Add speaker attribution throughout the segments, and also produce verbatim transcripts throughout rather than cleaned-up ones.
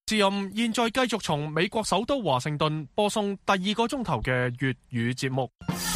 Speaker 1: 之音現在繼續從美國首都華盛頓播送第二個鐘頭嘅粵語節目。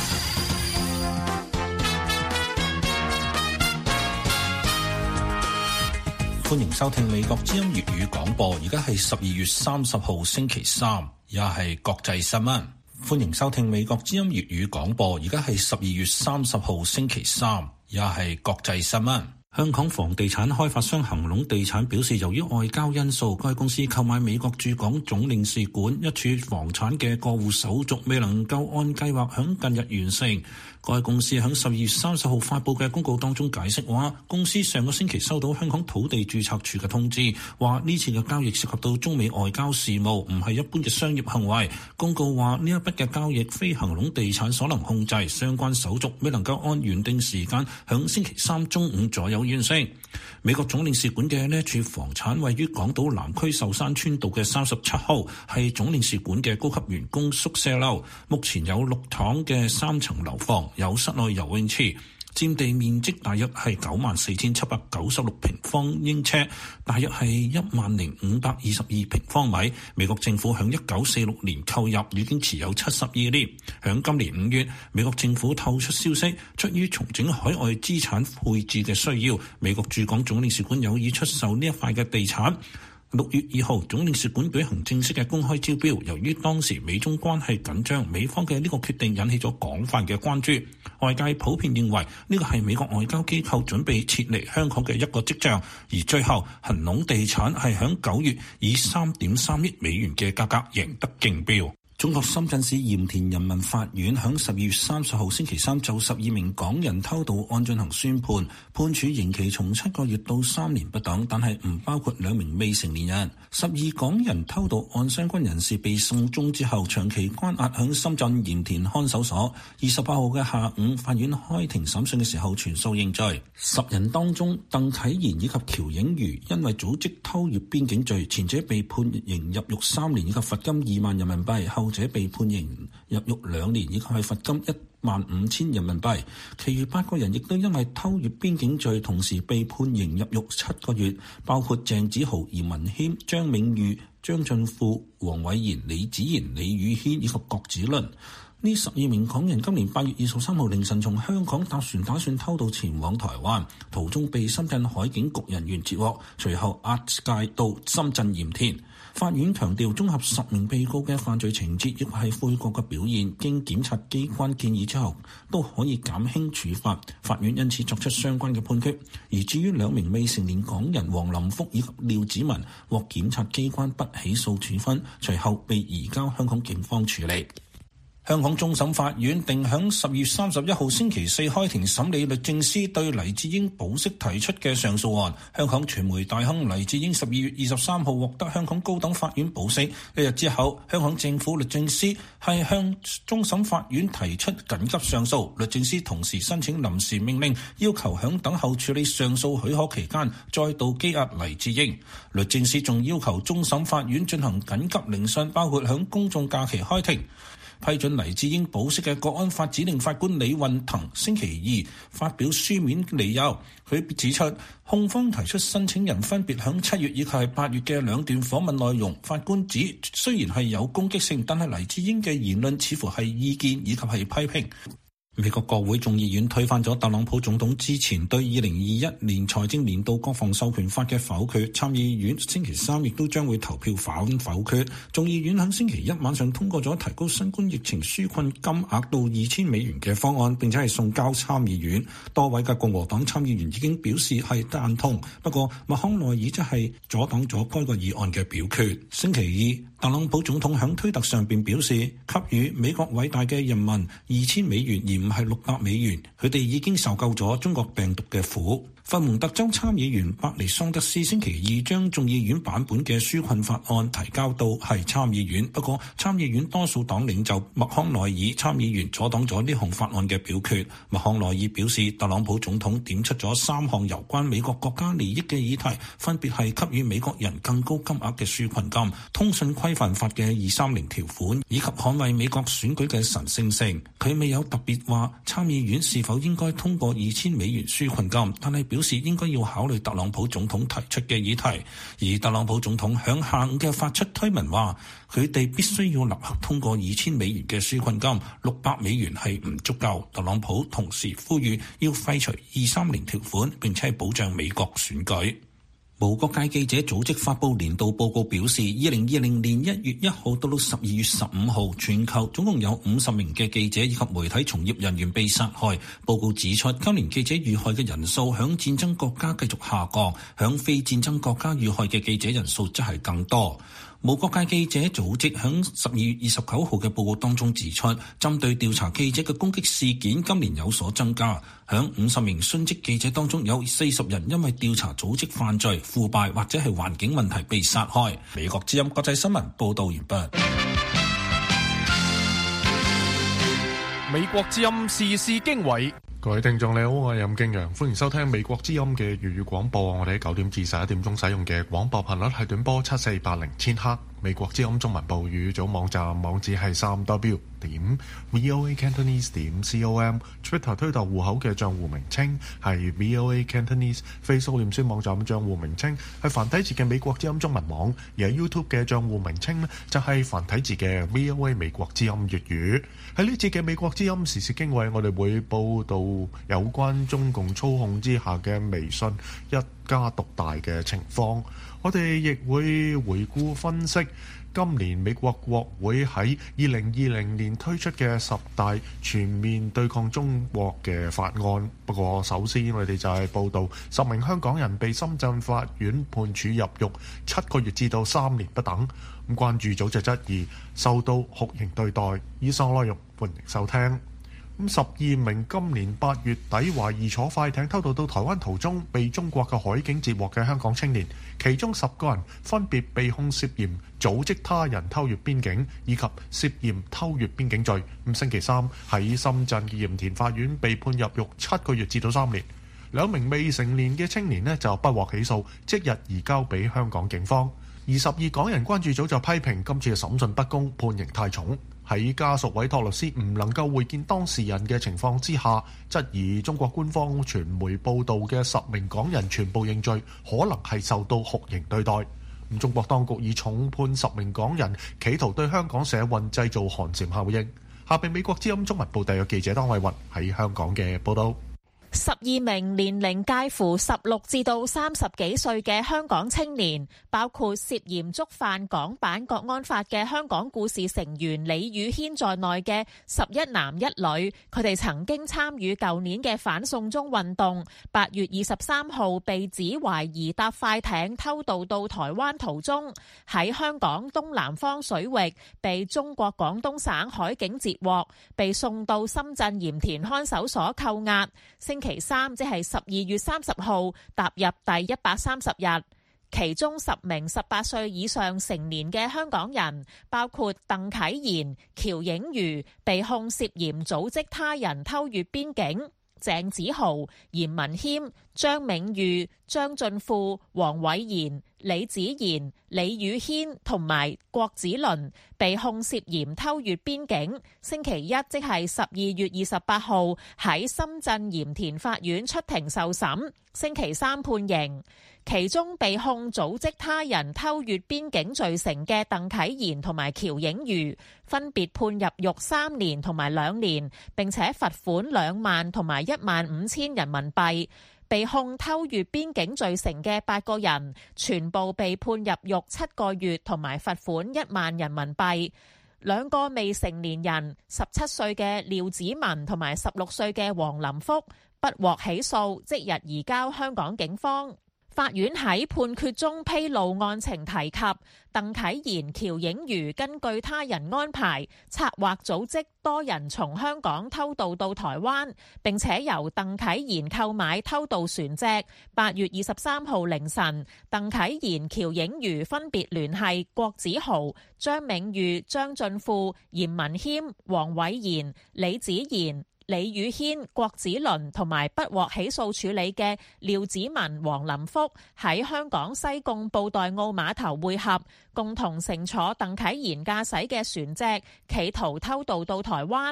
Speaker 2: 歡迎收聽美國之音粵語廣播，而家係十二月三十號星期三，也係國際新聞。歡迎收聽美國之音粵語廣播，而家係十二月三十號星期三，也係國際新聞。香港房地產開發商恒隆地產表示，由於外交因素，該公司購買美國駐港總領事館一處房產嘅過戶手續未能夠按計劃響近日完成。該公司喺十二月三十號發布嘅公告當中解釋話，公司上個星期收到香港土地註冊處嘅通知，話呢次嘅交易涉及到中美外交事務，唔係一般嘅商業行為。公告話呢一筆嘅交易非恒隆地產所能控制，相關手續未能夠按原定時間響星期三中午左右完成。美國總領事館嘅呢一處房產位於港島南區壽山村道嘅三十七號，係總領事館嘅高級員工宿舍樓，目前有六幢嘅三層樓房，有室內游泳池，佔地面積大約係九萬四千七百九十六平方英尺，大約係一萬零五百二十二平方米。美國政府響一九四六年購入，已經持有七十二年。響今年五月，美國政府透出消息，出於重整海外資產配置嘅需要，美國駐港總領事館有意出售呢一塊嘅地產。六月二號，總領事館舉行正式嘅公開招標。由於當時美中關係緊張，美方嘅呢個決定引起咗廣泛嘅關注。外界普遍認為呢個係美國外交機構準備撤離香港嘅一個跡象。而最後，恒隆地產係響九月以三點三億美元嘅價格贏得競標。中國深圳市鹽田人民法院響十二月三十號星期三就十二名港人偷渡案進行宣判，判處刑期從七個月到三年不等，但係唔包括兩名未成年人。十二港人偷渡案相關人士被送中之後，長期關押響深圳鹽田看守所。二十八號嘅下午，法院開庭審訊嘅時候，全數認罪。十人當中，鄧啟賢以及喬映瑜因為組織偷越邊境罪，前者被判刑入獄三年以及罰金二萬人民幣，後者被判刑入獄兩年，以及係罰金一萬五千人民幣。其餘八個人亦都因為偷越邊境罪，同時被判刑入獄七個月，包括鄭子豪、嚴文謙、張銘裕、張俊富、黃偉賢、李子賢、李宇軒以及郭子麟。呢十二名港人今年八月二十三號凌晨從香港搭船打算偷渡前往台灣，途中被深圳海警局人員截獲，隨後押解到深圳鹽田。法院強調，綜合十名被告嘅犯罪情節，亦係悔過嘅表現，經檢察機關建議之後，都可以減輕處罰。法院因此作出相關嘅判決。而至於兩名未成年港人黃林福以及廖子文，獲檢察機關不起訴處分，隨後被移交香港警方處理。香港終審法院定響十月三十一號星期四開庭審理律政司對黎智英保釋提出嘅上訴案。香港傳媒大亨黎智英十二月二十三號獲得香港高等法院保釋，一日之後，香港政府律政司係向終審法院提出緊急上訴。律政司同時申請臨時命令，要求響等候處理上訴許可期間再度羈押黎智英。律政司仲要求終審法院進行緊急聆訊，包括響公眾假期開庭。批准黎智英保釋嘅國安法指定法官李運騰星期二發表書面理由，佢指出控方提出申請人分別響七月以及係八月嘅兩段訪問內容，法官指雖然係有攻擊性，但係黎智英嘅言論似乎係意見以及係批評。美國國會眾議院推翻咗特朗普總統之前對二零二一年財政年度國防授權法嘅否決，參議院星期三亦都將會投票反否決。眾議院喺星期一晚上通過咗提高新冠疫情紓困金額到二千美元嘅方案，並且係送交參議院。多位嘅共和黨參議員已經表示係贊同，不過麥康奈爾則係阻擋咗該個議案嘅表決。星期二，特朗普總統喺推特上邊表示，給予美國偉大嘅人民二千美元，而唔係六百美元，佢哋已經受夠咗中國病毒嘅苦。佛蒙特州參議員伯尼桑德斯星期二將眾議院版本嘅紓困法案提交到係參議院，不過參議院多數黨領袖麥康奈爾參議員阻擋咗呢項法案嘅表決。麥康奈爾表示，特朗普總統點出咗三項有關美國國家利益嘅議題，分別係給予美國人更高金額嘅紓困金、通訊規範法嘅二三零條款，以及捍衛美國選舉嘅神聖性。佢未有特別話參議院是否應該通過二千美元紓困金，但係表示應該要考慮特朗普總統提出嘅議題，而特朗普總統響下午嘅發出推文話，佢哋必須要立刻通過二千美元嘅紓困金，六百美元係唔足夠。特朗普同時呼籲要廢除二三零條款，並且保障美國選舉。無國界記者組織發佈年度報告表示，二零二零年一月一號到到十二月十五號，全球總共有五十名嘅記者以及媒體從業人員被殺害。報告指出，今年記者遇害嘅人數響戰爭國家繼續下降，響非戰爭國家遇害嘅記者人數則係更多。無國界記者組織響十二月二十九號嘅報告當中指出，針對調查記者嘅攻擊事件，今年有所增加。響五十名殉職記者當中，有四十人因為調查組織犯罪、腐敗或者係環境問題被殺害。美國之音國際新聞報道完畢。
Speaker 1: 美國之音時事經緯。
Speaker 3: 各位聽眾你好，我係任敬陽，歡迎收聽美國之音嘅粵語廣播。我哋喺九點至十一點鐘使用嘅廣播頻率係短波七四八零千赫。美國之音中文部語組網站網址係三 w 點 voa cantonese 點 com。Twitter 推特戶口嘅賬戶名稱係 voa cantonese。Facebook 臉書網站嘅賬戶名稱係繁體字嘅美國之音中文網，而喺 YouTube 嘅賬戶名稱呢就係繁體字嘅 voa 美國之音粵語。喺呢節嘅美國之音時事經緯，我哋會報道有關中共操控之下嘅微信一家獨大嘅情況。我哋亦會回顧分析今年美國國會喺二零二零年推出嘅十大全面對抗中國嘅法案。不過首先我哋就係報道十名香港人被深圳法院判處入獄七個月至到三年不等。咁關注組就質疑受到酷刑對待。以上內容歡迎收聽。咁十二名今年八月底懷疑坐快艇偷渡到台灣途中被中國嘅海警截獲嘅香港青年，其中十個人分別被控涉嫌組織他人偷越邊境以及涉嫌偷越邊境罪。咁星期三喺深圳嘅鹽田法院被判入獄七個月至到三年。兩名未成年嘅青年呢就不獲起訴，即日移交俾香港警方。而十二港人關注組就批評今次嘅審訊不公，判刑太重。喺家屬委託律師唔能夠會見當事人嘅情況之下，質疑中國官方傳媒報道嘅十名港人全部認罪，可能係受到酷刑對待。咁中國當局以重判十名港人，企圖對香港社運製造寒蟬效應。下邊美國之音中文部特約記者當慧雲喺香港嘅報道。
Speaker 4: 十二名年齡介乎十六至到三十幾歲嘅香港青年，包括涉嫌觸犯港版國安法嘅香港故事成員李宇軒在內嘅十一男一女，佢哋曾經參與舊年嘅反送中運動。八月二十三號被指懷疑搭快艇偷渡到台灣途中，喺香港東南方水域被中國廣東省海警截獲，被送到深圳鹽田看守所扣押。星期三即係十二月三十號踏入第一百三十日，其中十名十八歲以上成年嘅香港人，包括鄧啟賢、喬映瑜，被控涉嫌組織他人偷越邊境；鄭子豪、嚴文謙、張銘裕、張俊富、黃偉賢、李子賢、李宇軒同埋郭子麟被控涉嫌偷越邊境。星期一即係十二月二十八號喺深圳鹽田法院出庭受審，星期三判刑。其中被控組織他人偷越邊境罪成嘅鄧啟賢同埋喬映瑜，分別判入獄三年同埋兩年，並且罰款兩萬同埋一萬五千人民幣。被控偷越邊境罪成嘅八個人，全部被判入獄七個月同埋罰款一萬人民幣。兩個未成年人，十七歲嘅廖子文同埋十六歲嘅黃林福，不獲起訴，即日移交香港警方。法院喺判決中披露案情，提及鄧啟賢、喬映瑜根據他人安排策劃組織多人從香港偷渡到台灣，並且由鄧啟賢購買偷渡船隻。八月二十三號凌晨，鄧啟賢、喬映瑜分別聯繫郭子豪、張銘裕、張俊富、嚴文謙、黃偉賢、李子賢、李宇軒、郭子麟同埋不獲起訴處理嘅廖子文、黃林福喺香港西貢布袋澳碼頭會合，共同乘坐鄧啟賢駕駛嘅船隻，企圖偷渡到台灣。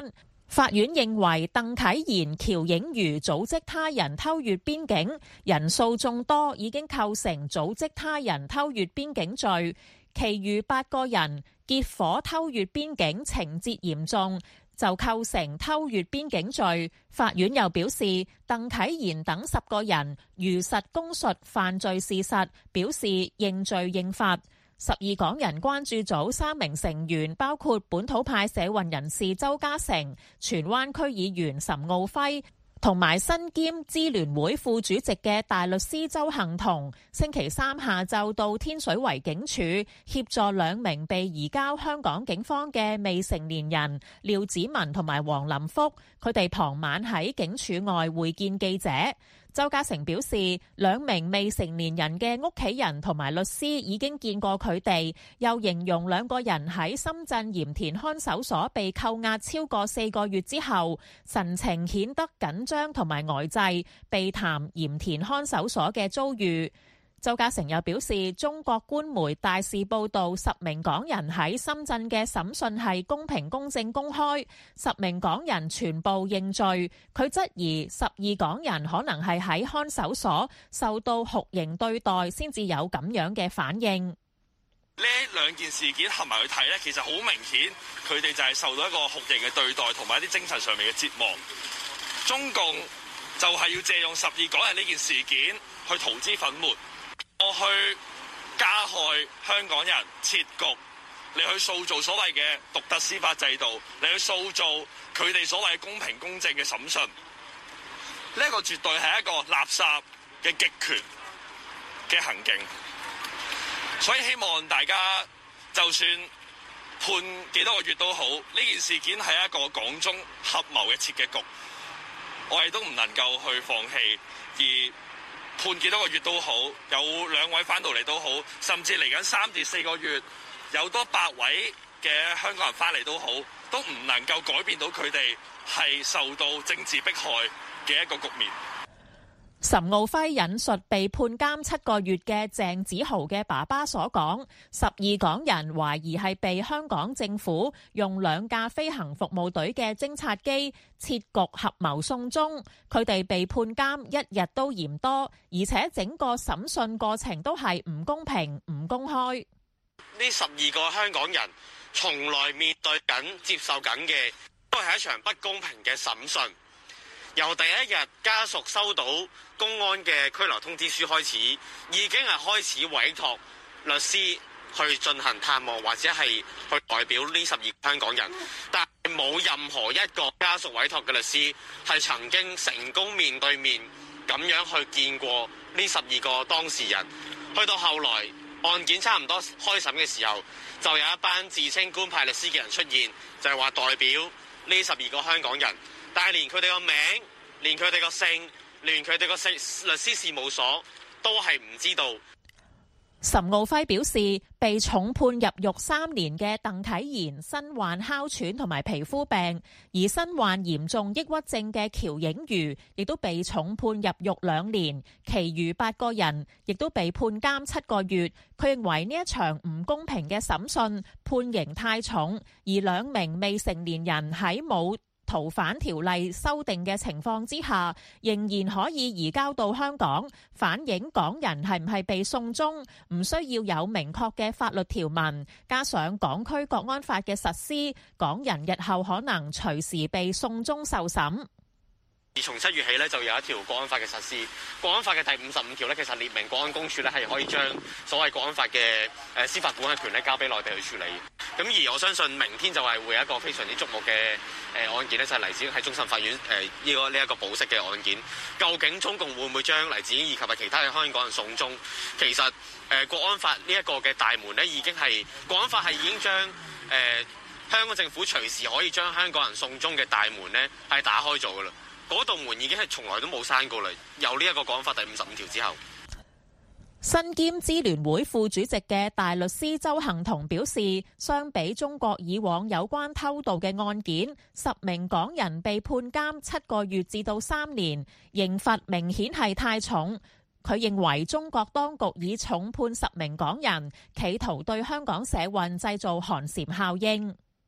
Speaker 4: 法院認為鄧棨然、喬映瑜組織他人偷越邊境，人數眾多，已經構成組織他人偷越邊境罪。其餘八個人結夥偷越邊境，情節嚴重，就構成偷越邊境罪。法院又表示，鄧棨然等十個人如實供述犯罪事實，表示認罪認罰。十二港人關注組三名成員，包括本土派社運人士周家成、荃灣區議員岑敖暉，同埋身兼支聯會副主席嘅大律師鄒幸彤，星期三下晝到天水圍警署協助兩名被移交香港警方嘅未成年人廖子文同埋黃林福，佢哋傍晚喺警署外會見記者。周家成表示，兩名未成年人嘅屋企人同埋律師已經見過佢哋，又形容兩個人喺深圳鹽田看守所被扣押超過四個月之後，神情顯得緊張同埋呆滯，避談鹽田看守所嘅遭遇。周家成又表示，中國官媒大肆報導十名港人喺深圳嘅審訊係公平公正公開，十名港人全部認罪。佢質疑十二港人可能係喺看守所受到酷刑對待，先至有咁樣嘅反應。
Speaker 5: 呢兩件事件合埋去睇呢，其實好明顯，佢哋就係受到一個酷刑嘅對待，同埋一啲精神上面嘅折磨。中共就係要借用十二港人呢件事件去塗脂粉末。我去加害香港人設局，你去塑造所謂嘅獨特司法制度，你去塑造佢哋所謂公平公正嘅審訊，呢個絕對係一個垃圾嘅極權嘅行徑。所以希望大家就算判幾多個月都好，呢件事件係一個港中合謀嘅設計局，我哋都唔能夠去放棄，而判幾多個月都好，有兩位翻到嚟都好，甚至嚟緊三至四個月有多百位嘅香港人翻嚟都好，都唔能夠改變到佢哋係受到政治迫害嘅一個局面。
Speaker 4: 岑敖暉引述被判監七個月嘅鄭子豪嘅爸爸所講，十二港人懷疑係被香港政府用兩架飛行服務隊嘅偵察機設局合謀送中，佢哋被判監一日都嫌多，而且整個審訊過程都係唔公平、唔公開。
Speaker 6: 呢十二個香港人從來面對緊、接受緊嘅都係一場不公平嘅審訊。由第一日家屬收到公安嘅拘留通知書開始，已經係開始委託律師去進行探望，或者係去代表呢十二個香港人，但係冇任何一個家屬委託嘅律師係曾經成功面對面咁樣去見過呢十二個當事人。去到後來案件差唔多開審嘅時候，就有一班自稱官派律師嘅人出現，就係話代表呢十二個香港人。但係連佢哋個名，連佢哋個姓，連佢哋個律師事務所都係唔知道。
Speaker 4: 岑敖暉表示，被重判入獄三年嘅鄧棨然身患哮喘同埋皮膚病，而身患嚴重抑鬱症嘅喬映瑜亦都被重判入獄兩年，其餘八個人亦都被判監七個月。佢認為呢一場唔公平嘅審訊判刑太重，而兩名未成年人喺冇逃犯條例修訂嘅情況之下，仍然可以移交到香港，反映港人係唔係被送中，唔需要有明確嘅法律條文，加上港區國安法嘅實施，港人日後可能隨時被送中受審。
Speaker 6: 而從七月起呢，就有一條國安法嘅實施。國安法嘅第五十五條呢，其實列明國安公署呢係可以將所謂國安法嘅誒司法管轄權呢交俾內地去處理。咁而我相信明天就係會有一個非常之矚目嘅誒案件呢，就係黎智英喺終審法院誒呢個呢一個保釋嘅案件。究竟中共會唔會將黎智英以及係其他嘅香港人送中？其實誒國安法呢一個嘅大門呢，已經係國安法係已經將誒、呃、香港政府隨時可以將香港人送中嘅大門呢係打開咗㗎啦。嗰道門已經係從來都冇閂過啦，由呢一個國安法第五十五條之後。
Speaker 4: 身兼支聯會副主席嘅大律師鄒幸彤表示，相比中國以往有關偷渡嘅案件，十名港人被判監七個月至到三年，刑罰明顯係太重。佢認為中國當局以重判十名港人，企圖對香港社運製造寒蟬效應。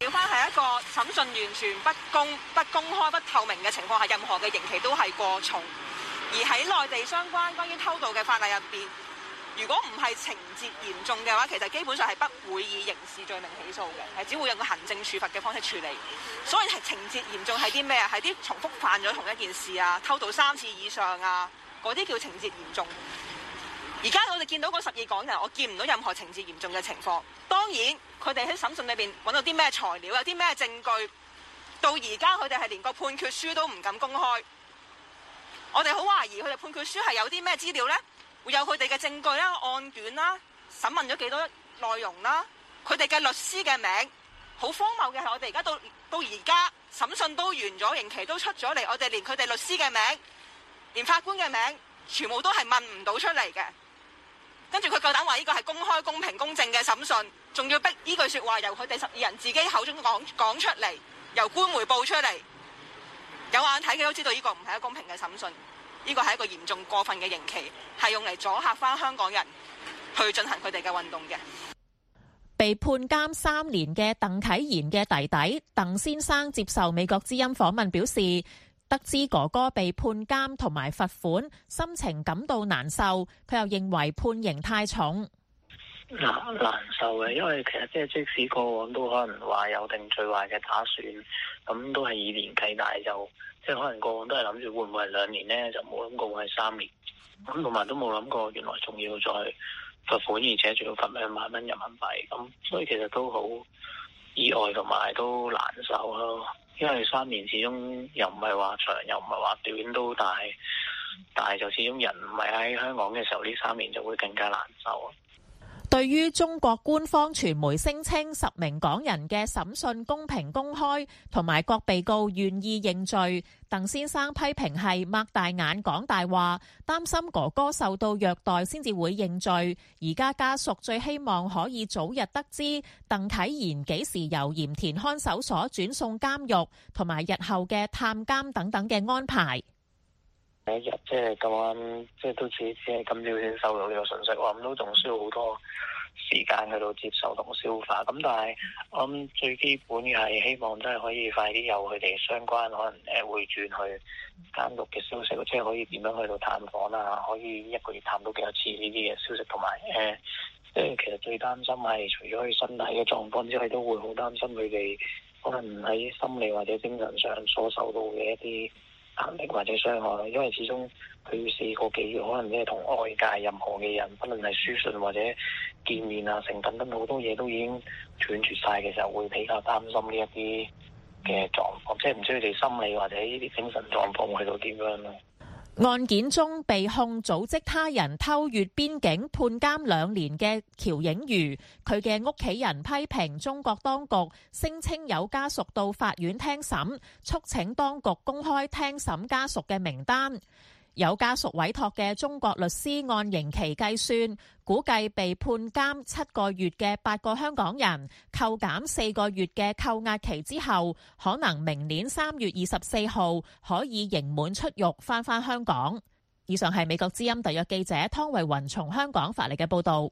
Speaker 7: 調翻係一個審訊完全不公、不公開、不透明嘅情況下，任何嘅刑期都係過重。而喺內地相關關於偷渡嘅法例入邊，如果唔係情節嚴重嘅話，其實基本上係不會以刑事罪名起訴嘅，係只會用個行政處罰嘅方式處理。所以係情節嚴重係啲咩啊？係啲重複犯咗同一件事啊，偷渡三次以上啊，嗰啲叫情節嚴重。而家我哋見到嗰十二港人，我見唔到任何情節嚴重嘅情況。當然，佢哋喺審訊裏邊揾到啲咩材料，有啲咩證據，到而家佢哋係連個判決書都唔敢公開。我哋好懷疑佢哋判決書係有啲咩資料呢？會有佢哋嘅證據啦、案卷啦、審問咗幾多內容啦，佢哋嘅律師嘅名。好荒謬嘅係，我哋而家到到而家審訊都完咗，刑期都出咗嚟，我哋連佢哋律師嘅名、連法官嘅名，全部都係問唔到出嚟嘅。跟住佢夠膽話呢個係公開、公平、公正嘅審訊，仲要逼呢句説話由佢哋十二人自己口中講講出嚟，由官媒報出嚟。有眼睇嘅都知道呢個唔係一個公平嘅審訊，呢個係一個嚴重過分嘅刑期，係用嚟阻嚇翻香港人去進行佢哋嘅運動嘅。
Speaker 4: 被判監三年嘅鄧啟賢嘅弟弟鄧先生接受美國之音訪問表示，得知哥哥被判監同埋罰款，心情感到難受。佢又認為判刑太重。
Speaker 8: 難難受嘅，因為其實即係即使過往都可能話有定罪壞嘅打算，咁都係以年計，但係就即係可能過往都係諗住會唔會係兩年咧，就冇諗過會係三年。咁同埋都冇諗過原來仲要再罰款，而且仲要罰兩萬蚊人民幣。咁所以其實都好意外同埋都難受咯。因為三年始終又唔係話長，又唔係話短，都但係但係就始終人唔係喺香港嘅時候，呢三年就會更加難受。
Speaker 4: 對於中國官方傳媒聲稱十名港人嘅審訊公平公開，同埋各被告願意認罪，鄧先生批評係擘大眼講大話，擔心哥哥受到虐待先至會認罪。而家家屬最希望可以早日得知鄧啟賢幾時由鹽田看守所轉送監獄，同埋日後嘅探監等等嘅安排。
Speaker 8: 第一日即係咁啱，即係都只只係今朝先收到呢個信息，我諗都仲需要好多時間去到接受同消化。咁但係我諗最基本嘅係希望真係可以快啲有佢哋相關可能誒會轉去監獄嘅消息，即係可以點樣去到探訪啊，可以一個月探到幾多次呢啲嘅消息，同埋誒即係其實最擔心係除咗佢身體嘅狀況之外，都會好擔心佢哋可能喺心理或者精神上所受到嘅一啲壓力或者傷害，因為始終佢四個幾月，可能即係同外界任何嘅人，不論係書信或者見面啊，成等等好多嘢都已經斷絕晒嘅時候，會比較擔心呢一啲嘅狀況，即係唔知佢哋心理或者呢啲精神狀況去到點樣咯。
Speaker 4: 案件中被控組織他人偷越邊境判監兩年嘅喬映瑜，佢嘅屋企人批評中國當局聲稱有家屬到法院聽審，促請當局公開聽審家屬嘅名單。有家屬委託嘅中國律師按刑期計算，估計被判監七個月嘅八個香港人，扣減四個月嘅扣押期之後，可能明年三月二十四號可以刑滿出獄返返香港。以上係美國之音特約記者湯慧雲從香港發嚟嘅報導。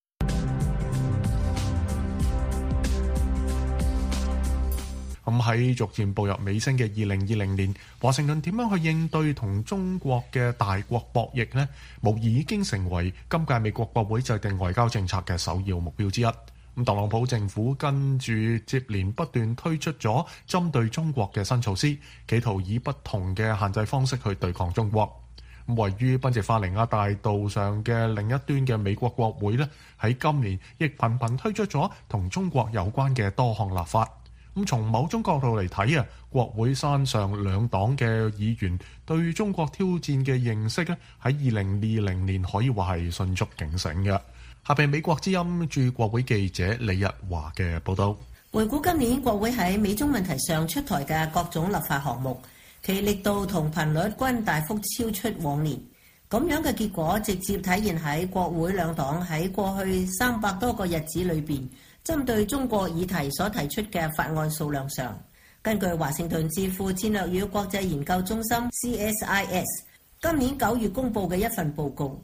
Speaker 3: 咁喺逐漸步入尾聲嘅二零二零年，華盛頓點樣去應對同中國嘅大國博弈呢？無疑已經成為今屆美國國會制定外交政策嘅首要目標之一。咁特朗普政府跟住接連不斷推出咗針對中國嘅新措施，企圖以不同嘅限制方式去對抗中國。咁位於賓夕法尼亞大道上嘅另一端嘅美國國會呢，喺今年亦頻頻推出咗同中國有關嘅多項立法。咁從某種角度嚟睇啊，國會山上兩黨嘅議員對中國挑戰嘅認識咧，喺二零二零年可以話係迅速警醒嘅。下邊美國之音駐國會記者李日華嘅報導。
Speaker 9: 回顧今年國會喺美中問題上出台嘅各種立法項目，其力度同頻率均大幅超出往年。咁樣嘅結果直接體現喺國會兩黨喺過去三百多個日子裏邊，針對中國議題所提出嘅法案數量上，根據華盛頓智庫戰略與國際研究中心 C S I S 今年九月公佈嘅一份報告，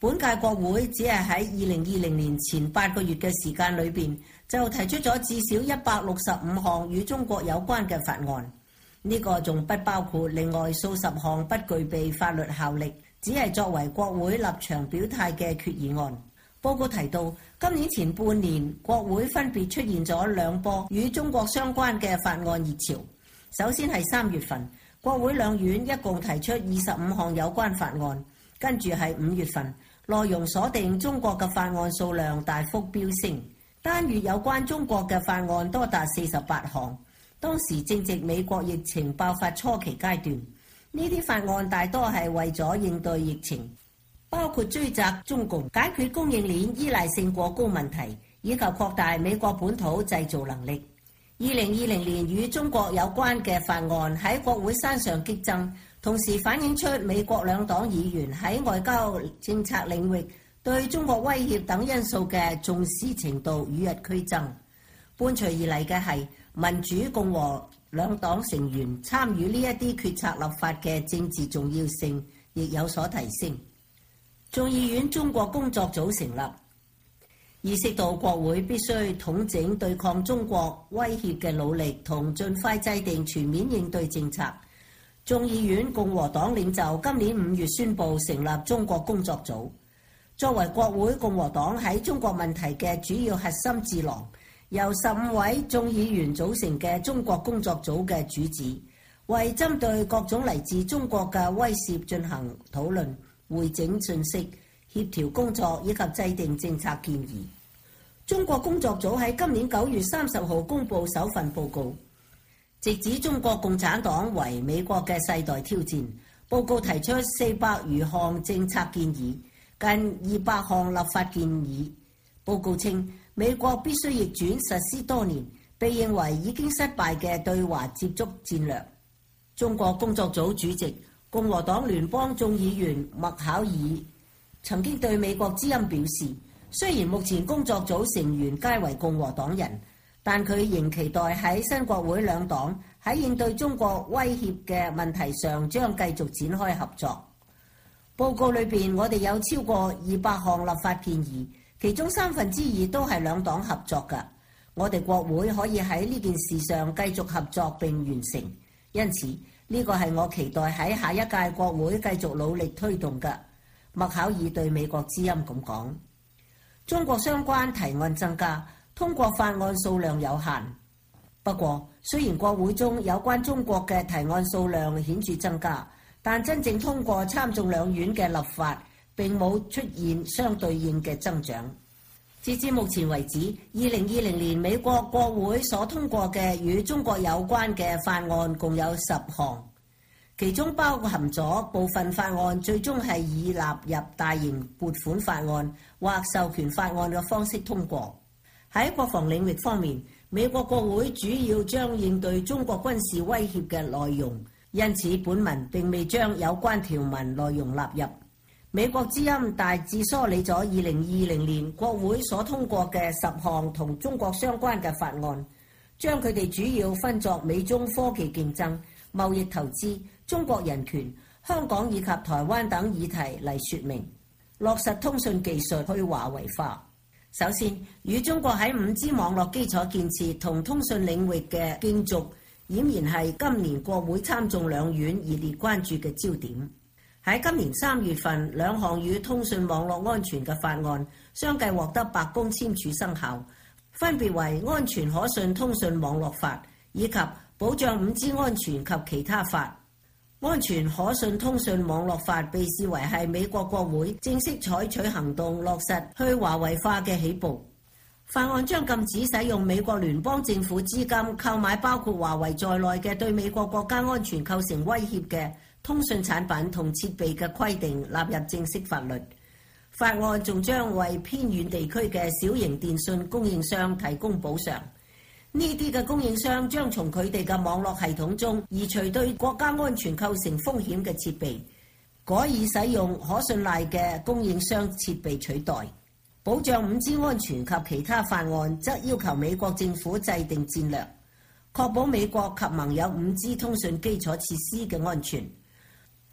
Speaker 9: 本屆國會只係喺二零二零年前八個月嘅時間裏邊，就提出咗至少一百六十五項與中國有關嘅法案。呢個仲不包括另外數十項不具備法律效力，只係作為國會立場表態嘅決議案。報告提到，今年前半年國會分別出現咗兩波與中國相關嘅法案熱潮。首先係三月份，國會兩院一共提出二十五項有關法案，跟住係五月份，內容鎖定中國嘅法案數量大幅飆升，單月有關中國嘅法案多達四十八項。當時正值美國疫情爆發初期階段，呢啲法案大多係為咗應對疫情，包括追責中共、解決供應鏈依賴性過高問題，以及擴大美國本土製造能力。二零二零年與中國有關嘅法案喺國會山上激增，同時反映出美國兩黨議員喺外交政策領域對中國威脅等因素嘅重視程度與日俱增。伴隨而嚟嘅係民主共和兩黨成員參與呢一啲決策立法嘅政治重要性亦有所提升。眾議院中國工作組成立，意識到國會必須統整對抗中國威脅嘅努力，同盡快制定全面應對政策。眾議院共和黨領袖今年五月宣布成立中國工作組，作為國會共和黨喺中國問題嘅主要核心智囊，由十五位眾議員組成嘅中國工作組嘅主旨，為針對各種嚟自中國嘅威懾進行討論、匯整信息、協調工作以及制定政策建議。中國工作組喺今年九月三十號公布首份報告，直指中國共產黨為美國嘅世代挑戰。報告提出四百餘項政策建議，近二百項立法建議。報告稱，美國必須逆轉實施多年被認為已經失敗嘅對華接觸戰略。中國工作組主席共和黨聯邦眾議員麥考爾曾經對美國之音表示，雖然目前工作組成員皆為共和黨人，但佢仍期待喺新國會兩黨喺應對中國威脅嘅問題上將繼續展開合作。報告裏邊，我哋有超過二百項立法建議，其中三分之二都係兩黨合作㗎。我哋國會可以喺呢件事上繼續合作並完成，因此呢個係我期待喺下一屆國會繼續努力推動嘅。麥考爾對美國之音咁講。中國相關提案增加，通過法案數量有限。不過，雖然國會中有關中國嘅提案數量顯著增加，但真正通過參眾兩院嘅立法並冇出現相對應嘅增長。截至目前為止，二零二零年美國國會所通過嘅與中國有關嘅法案共有十項，其中包含咗部分法案最終係以納入大型撥款法案或授權法案嘅方式通過。喺國防領域方面，美國國會主要將應對中國軍事威脅嘅內容，因此本文並未將有關條文內容納入。美國之音大致梳理咗二零二零年國會所通過嘅十項同中國相關嘅法案，將佢哋主要分作美中科技競爭、貿易投資、中國人權、香港以及台灣等議題嚟說明，落實通訊技術去華為化。首先，與中國喺五 G 網絡基礎建設同通訊領域嘅競逐，儼然係今年國會參眾兩院熱烈關注嘅焦點。喺今年三月份，兩項與通訊網絡安全嘅法案相繼獲得白宮簽署生效，分別為《安全可信通訊網絡法》以及《保障五 G 安全及其他法》。《安全可信通訊網絡法》被視為係美國國會正式採取行動落實去華為化嘅起步。法案將禁止使用美國聯邦政府資金購買包括華為在內嘅對美國國家安全構成威脅嘅通訊產品同設備嘅規定納入正式法律。法案仲將為偏遠地區嘅小型電訊供應商提供補償。呢啲嘅供應商將從佢哋嘅網絡系統中移除對國家安全構成風險嘅設備，改以使用可信賴嘅供應商設備取代。保障五 G 安全及其他法案則要求美國政府制定戰略，確保美國及盟友五 G 通訊基礎設施嘅安全。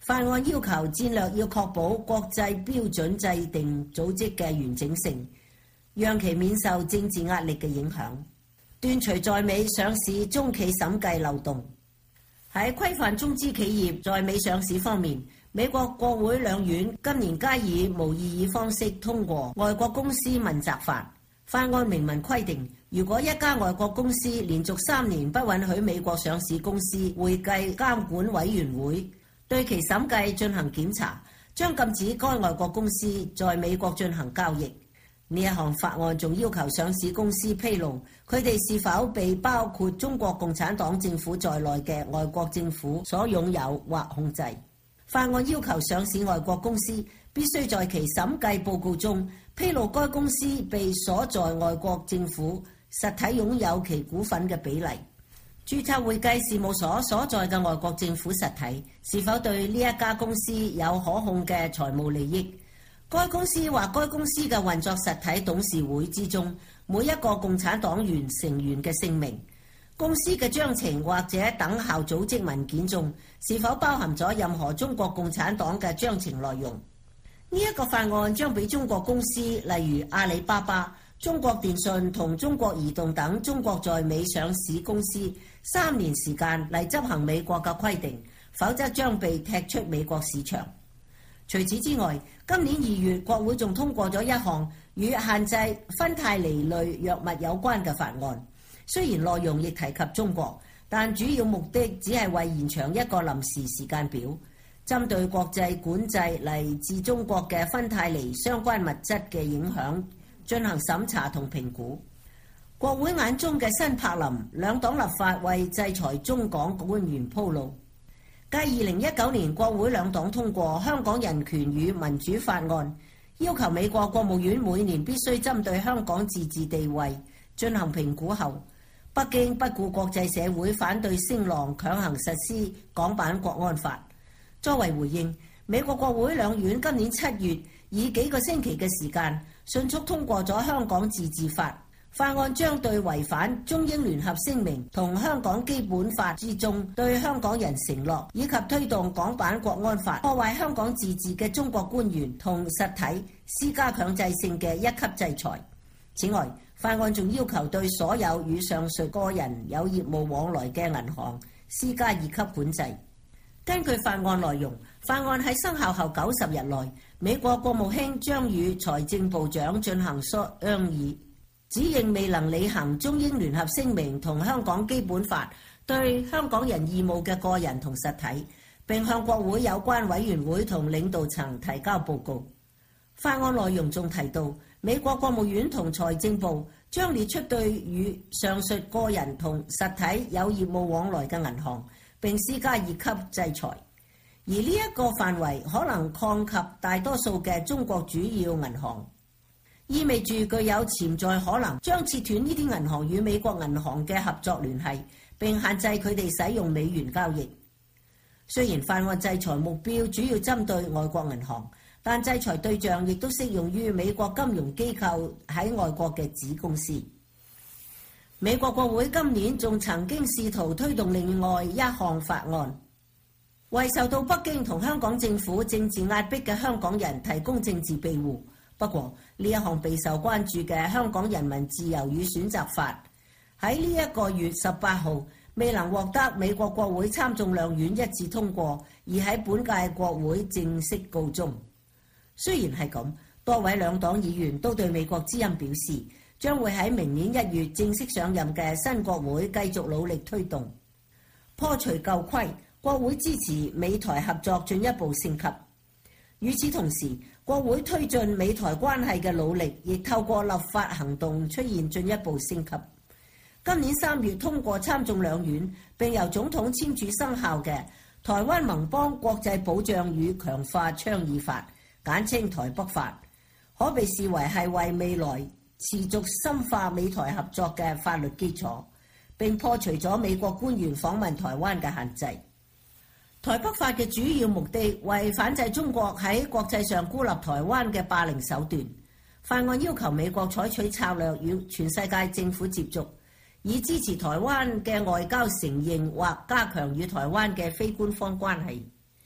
Speaker 9: 法案要求戰略要確保國際標準制定組織嘅完整性，讓其免受政治壓力嘅影響，斷除在美上市中企審計漏洞。喺規範中資企業在美上市方面，美國國會兩院今年皆以無異議方式通過外國公司問責法。法案明文規定，如果一家外國公司連續三年不允許美國上市公司會計監管委員會對其審計進行檢查，將禁止該外國公司在美國進行交易。呢一項法案仲要求上市公司披露佢哋是否被包括中國共產黨政府在內嘅外國政府所擁有或控制。法案要求上市外國公司必須在其審計報告中披露該公司被所在外國政府實體擁有其股份嘅比例。註冊會計事務所所在嘅外國政府實體是否對呢一家公司有可控嘅財務利益？該公司或該公司嘅運作實體董事會之中每一個共產黨員成員嘅姓名？公司嘅章程或者等效組織文件中是否包含咗任何中國共產黨嘅章程內容？呢一個法案將俾中國公司，例如阿里巴巴、中國電信同中國移動等中國在美上市公司三年時間嚟執行美國嘅規定，否則將被踢出美國市場。除此之外，今年二月國會仲通過咗一項與限制芬太尼類藥物有關嘅法案，雖然內容亦提及中國，但主要目的只係為延長一個臨時時間表，針對國際管制嚟自中國嘅芬太尼相關物質嘅影響進行審查同評估。國會眼中嘅新柏林兩黨立法為制裁中港官員鋪路。繼二零一九年國會兩黨通過《香港人權與民主法案》，要求美國國務院每年必須針對香港自治地位進行評估後，北京不顧國際社會反對聲浪，強行實施港版國安法。作為回應，美國國會兩院今年七月以幾個星期嘅時間迅速通過咗香港自治法。法案將對違反中英聯合聲明同香港基本法之中對香港人承諾，以及推動港版國安法破壞香港自治嘅中國官員同實體施加強制性嘅一級制裁。此外，法案仲要求對所有與上述個人有業務往來嘅銀行施加二級管制。根據法案內容，法案喺生效後九十日內，美國國務卿將與財政部長進行商議，指認未能履行中英聯合聲明同香港基本法對香港人義務嘅個人同實體，並向國會有關委員會同領導層提交報告。法案內容仲提到，美國國務院同財政部將列出對與上述個人同實體有業務往來嘅銀行，並施加二級制裁。而呢一個範圍可能擴及大多數嘅中國主要銀行，意味住具有潛在可能將切斷呢啲銀行與美國銀行嘅合作聯繫，並限制佢哋使用美元交易。雖然法案制裁目標主要針對外國銀行，但制裁對象亦都適用於美國金融機構喺外國嘅子公司。美國國會今年仲曾經試圖推動另外一項法案，為受到北京同香港政府政治壓迫嘅香港人提供政治庇護。不過，呢一項備受關注嘅《香港人民自由與選擇法》喺呢一個月十八號未能獲得美國國會參眾兩院一致通過，而喺本屆國會正式告終。雖然係咁，多位兩黨議員都對美國之音表示，將會喺明年一月正式上任嘅新國會繼續努力推動破除舊規。國會支持美台合作進一步升級。與此同時，國會推進美台關係嘅努力亦透過立法行動出現進一步升級。今年三月通過參眾兩院並由總統簽署生效嘅《台灣盟邦國際保障與強化倡議法》，簡稱台北法，可被視為係為未來持續深化美台合作嘅法律基礎，並破除咗美國官員訪問台灣嘅限制。台北法嘅主要目的為反制中國喺國際上孤立台灣嘅霸凌手段。法案要求美國採取策略與全世界政府接觸，以支持台灣嘅外交承認或加強與台灣嘅非官方關係。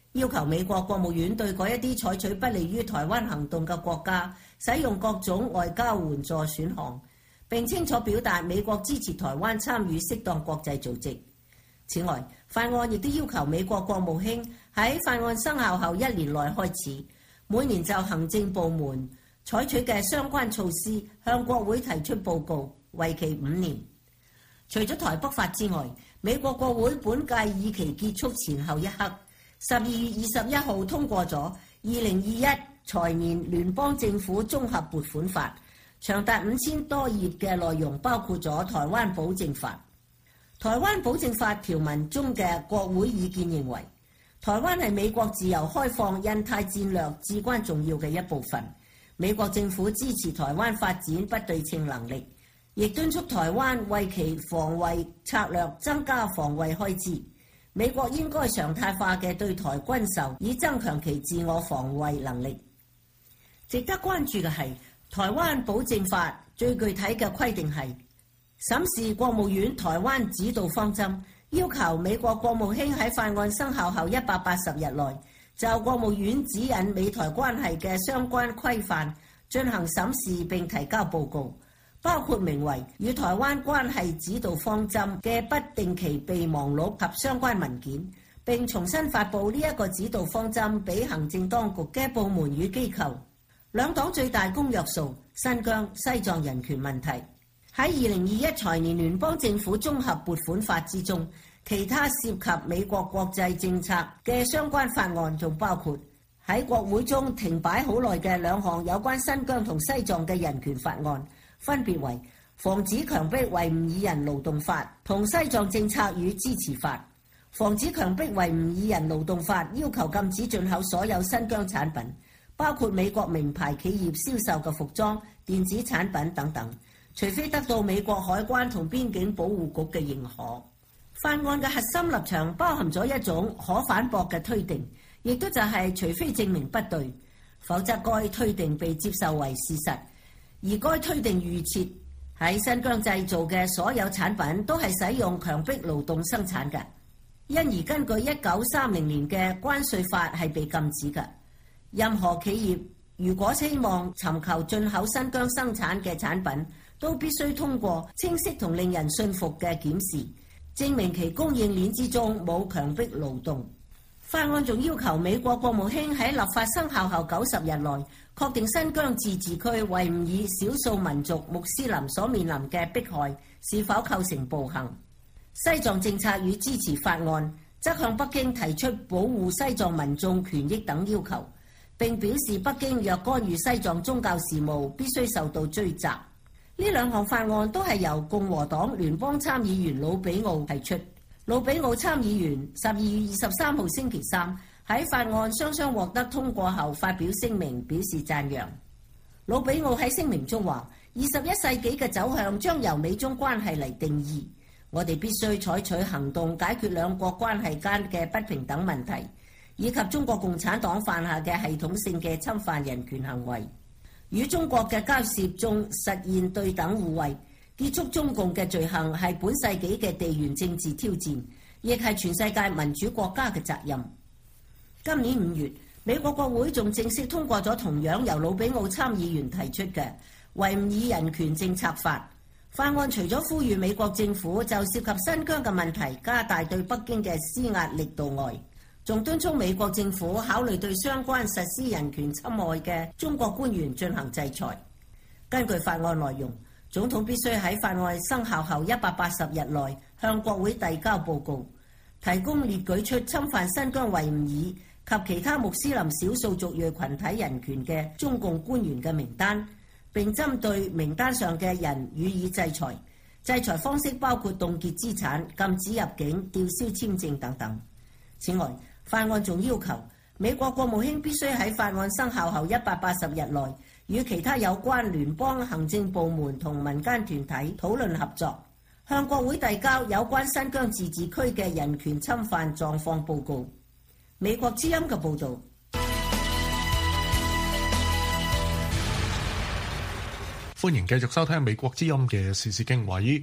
Speaker 9: 要求美國國務院對嗰一啲採取不利於台灣行動嘅國家使用各種外交援助選項，並清楚表達美國支持台灣參與適當國際組織。此外，法案亦都要求美國國務卿喺法案生效後一年內開始，每年就行政部門採取嘅相關措施向國會提出報告，為期五年。除咗台北法之外，美國國會本屆議期結束前後一刻，十二月二十一號通過咗二零二一財年聯邦政府綜合撥款法，長達五千多頁嘅內容包括咗台灣保證法。台灣保證法條文中嘅國會意見認為，台灣係美國自由開放印太戰略至關重要嘅一部分。美國政府支持台灣發展不對稱能力，亦敦促台灣為其防衛策略增加防衛開支。美國應該常態化嘅對台軍售，以增強其自我防衛能力。值得關注嘅係，台灣保證法最具體嘅規定係審視國務院台灣指導方針，要求美國國務卿喺法案生效後一百八十日內，就國務院指引美台關係嘅相關規範進行審視並提交報告，包括名為《與台灣關係指導方針》嘅不定期備忘錄及相關文件，並重新發布呢一個指導方針俾行政當局嘅部門與機構。兩黨最大公約數新疆、西藏人權問題。喺二零二一財年聯邦政府綜合撥款法之中，其他涉及美國國際政策嘅相關法案仲包括喺國會中停擺好耐嘅兩項有關新疆同西藏嘅人權法案，分別為防止強迫維吾爾人勞動法同西藏政策與支持法。防止強迫維吾爾人勞動法要求禁止進口所有新疆產品，包括美國名牌企業銷售嘅服裝、電子產品等等，除非得到美國海關同邊境保護局嘅認可。法案嘅核心立場包含咗一種可反駁嘅推定，亦都就係除非證明不對，否則該推定被接受為事實。而該推定預設喺新疆製造嘅所有產品都係使用強迫勞動生產嘅，因而根據一九三零年嘅關稅法係被禁止嘅。任何企業如果希望尋求進口新疆生產嘅產品，都必須通過清晰同令人信服嘅檢視，證明其供應鏈之中冇強迫勞動。法案仲要求美國國務卿喺立法生效後九十日內確定新疆自治區維吾爾少數民族穆斯林所面臨嘅迫害是否構成暴行。西藏政策與支持法案則向北京提出保護西藏民眾權益等要求，並表示北京若干預西藏宗教事務必須受到追責。呢兩項法案都係由共和黨聯邦參議員魯比奧提出。魯比奧參議員十二月二十三號星期三喺法案雙雙獲得通過後發表聲明，表示讚揚。魯比奧喺聲明中話：二十一世紀嘅走向將由美中關係嚟定義，我哋必須採取行動解決兩國關係間嘅不平等問題，以及中國共產黨犯下嘅系統性嘅侵犯人權行為，與中國嘅交涉中實現對等互惠。結束中共嘅罪行係本世紀嘅地緣政治挑戰，亦係全世界民主國家嘅責任。今年五月，美國國會仲正式通過咗同樣由魯比奧參議員提出嘅維吾爾人權政策法。法案除咗呼籲美國政府就涉及新疆嘅問題加大對北京嘅施壓力度外，仲敦促美國政府考慮對相關實施人權侵害嘅中國官員進行制裁。根據法案內容，總統必須喺法案生效後一百八十日內向國會遞交報告，提供列舉出侵犯新疆維吾爾及其他穆斯林少數族裔群體人權嘅中共官員嘅名單，並針對名單上嘅人予以制裁。制裁方式包括凍結資產、禁止入境、吊銷簽證等等。此外，法案仲要求美國國務卿必須喺法案生效後一百八十日內與其他有關聯邦行政部門同民間團體討論合作，向國會遞交有關新疆自治區嘅人權侵犯狀況報告。美國之音嘅報導。
Speaker 3: 歡迎繼續收聽美國之音嘅時事經緯。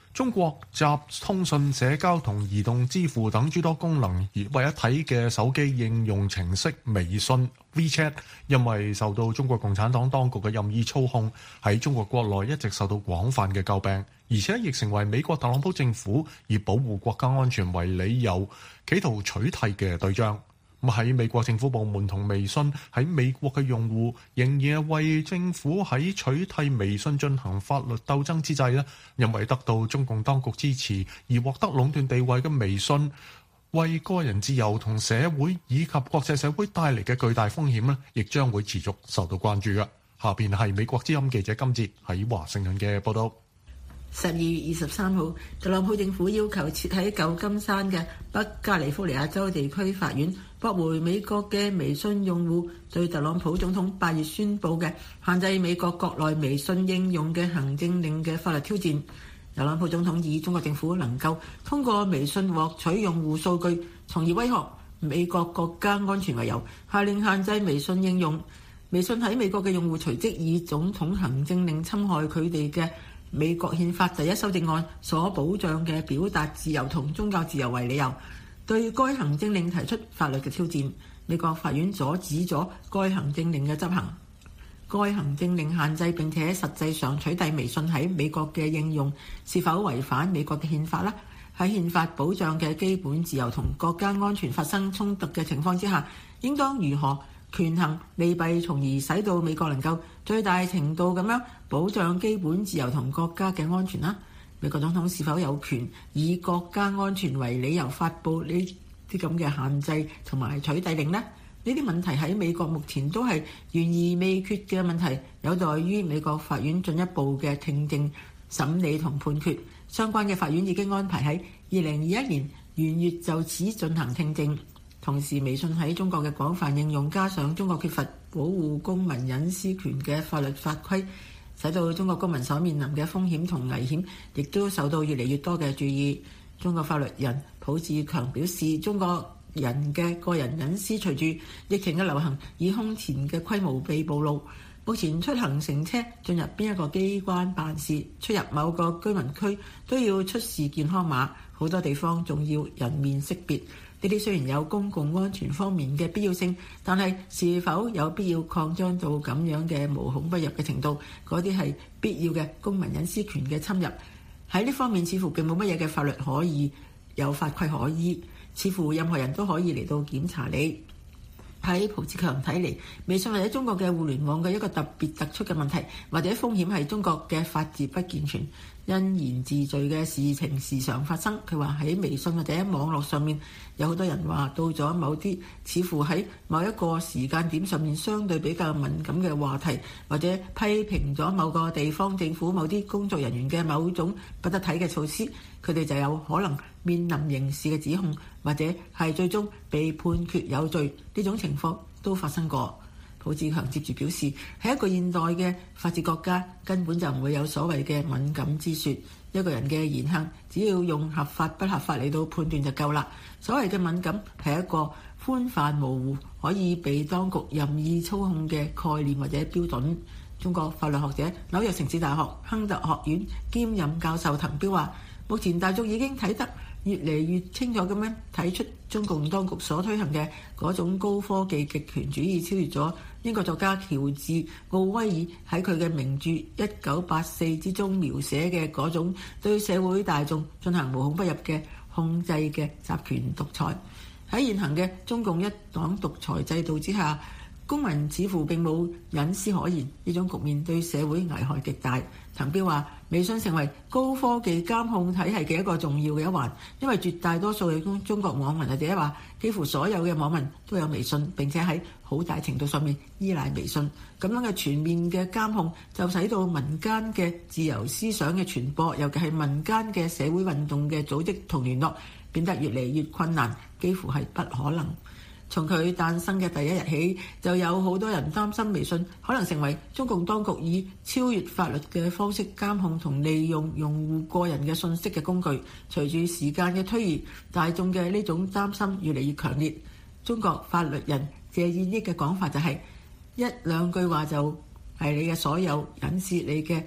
Speaker 3: 中國集通訊、社交同移動支付等諸多功能而為一體嘅手機應用程式微信 WeChat， 因為受到中國共產黨當局嘅任意操控，喺中國國內一直受到廣泛嘅詬病，而且亦成為美國特朗普政府以保護國家安全為理由，企圖取締嘅對象。咁喺美國政府部門同微信喺美國嘅用戶仍然為政府喺取締微信進行法律鬥爭之際咧，因為得到中共當局支持而獲得壟斷地位嘅微信，為個人自由同社會以及國際社會帶嚟嘅巨大風險咧，亦將會持續受到關注嘅。下邊係美國之音記者金哲喺華盛頓嘅報道。
Speaker 10: 十二月二十三號，特朗普政府要求設喺舊金山嘅北加利福尼亞州地區法院駁回美國嘅微信用戶對特朗普總統八月宣布嘅限制美國國內微信應用嘅行政令嘅法律挑戰。特朗普總統以中國政府能夠通過微信獲取用戶數據，從而威嚇美國國家安全為由，下令限制微信應用。微信喺美國嘅用戶隨即以總統行政令侵害佢哋嘅美國憲法第一修正案所保障嘅表達自由同宗教自由為理由，對該行政令提出法律嘅挑戰。美國法院阻止咗該行政令嘅執行。該行政令限制並且實際上取締微信喺美國嘅應用，是否違反美國嘅憲法呢？喺憲法保障嘅基本自由同國家安全發生衝突嘅情況之下，應當如何權衡利弊，從而使到美國能夠最大程度咁樣保障基本自由同國家嘅安全啦？美國總統是否有權以國家安全為理由發布呢啲咁嘅限制同埋取締令呢？呢啲問題喺美國目前都係懸而未決嘅問題，有待於美國法院進一步嘅聽證、審理同判決。相關嘅法院已經安排喺二零二一年元月就此進行聽證。同時，微信喺中國嘅廣泛應用，加上中國缺乏保護公民隱私權嘅法律法規，使到中國公民所面臨嘅風險同危險亦都受到越嚟越多嘅注意。中國法律人浦志強表示，中國人嘅個人隱私隨住疫情嘅流行，以空前嘅規模被暴露。目前出行乘車、進入邊一個機關辦事、出入某個居民區都要出示健康碼，好多地方仲要人面識別。呢啲雖然有公共安全方面嘅必要性，但係是否有必要擴張到咁樣嘅無孔不入嘅程度？嗰啲係必要嘅公民隱私權嘅侵入。喺呢方面似乎並冇乜嘢嘅法律可以有法規可依，似乎任何人都可以嚟到檢查你。喺浦志強睇嚟，微信或者中國嘅互聯網嘅一個特別突出嘅問題，或者風險係中國嘅法治不健全、因言治罪嘅事情時常發生。佢話喺微信或者喺網絡上面，有好多人話到咗某啲似乎喺某一個時間點上面相對比較敏感嘅話題，或者批評咗某個地方政府某啲工作人員嘅某種不得體嘅措施，佢哋就有可能面臨刑事嘅指控，或者係最終被判決有罪。呢種情況都發生過。浦志強接住表示，喺一個現代嘅法治國家，根本就唔會有所謂嘅敏感之説。一個人嘅言行，只要用合法不合法嚟到判斷就夠啦。所謂嘅敏感係一個寬泛模糊、可以被當局任意操控嘅概念或者標準。中國法律學者、紐約城市大學亨特學院兼任教授滕彪話，目前大眾已經睇得越嚟越清楚咁樣睇出中共當局所推行嘅嗰種高科技極權主義超越咗英國作家喬治奧威爾喺佢嘅名著《一九八四》之中描寫嘅嗰種對社會大眾進行無孔不入嘅控制嘅集權獨裁。喺現行嘅中共一黨獨裁制度之下，公民似乎並冇隱私可言，呢種局面對社會危害極大。滕彪話，微信成為高科技監控體系嘅一個重要嘅一環，因為絕大多數嘅中國網民或者話幾乎所有嘅網民都有微信，並且喺好大程度上面依賴微信。咁樣嘅全面嘅監控就使到民間嘅自由思想嘅傳播，尤其係民間嘅社會運動嘅組織同聯絡變得越嚟越困難，幾乎係不可能。從佢誕生嘅第一日起，就有好多人擔心微信可能成為中共當局以超越法律嘅方式監控同利用用戶個人嘅信息嘅工具。隨住時間嘅推移，大眾嘅呢種擔心越嚟越強烈。中國法律人謝燕益嘅講法就係、是、一兩句話就係你嘅所有隱私，你嘅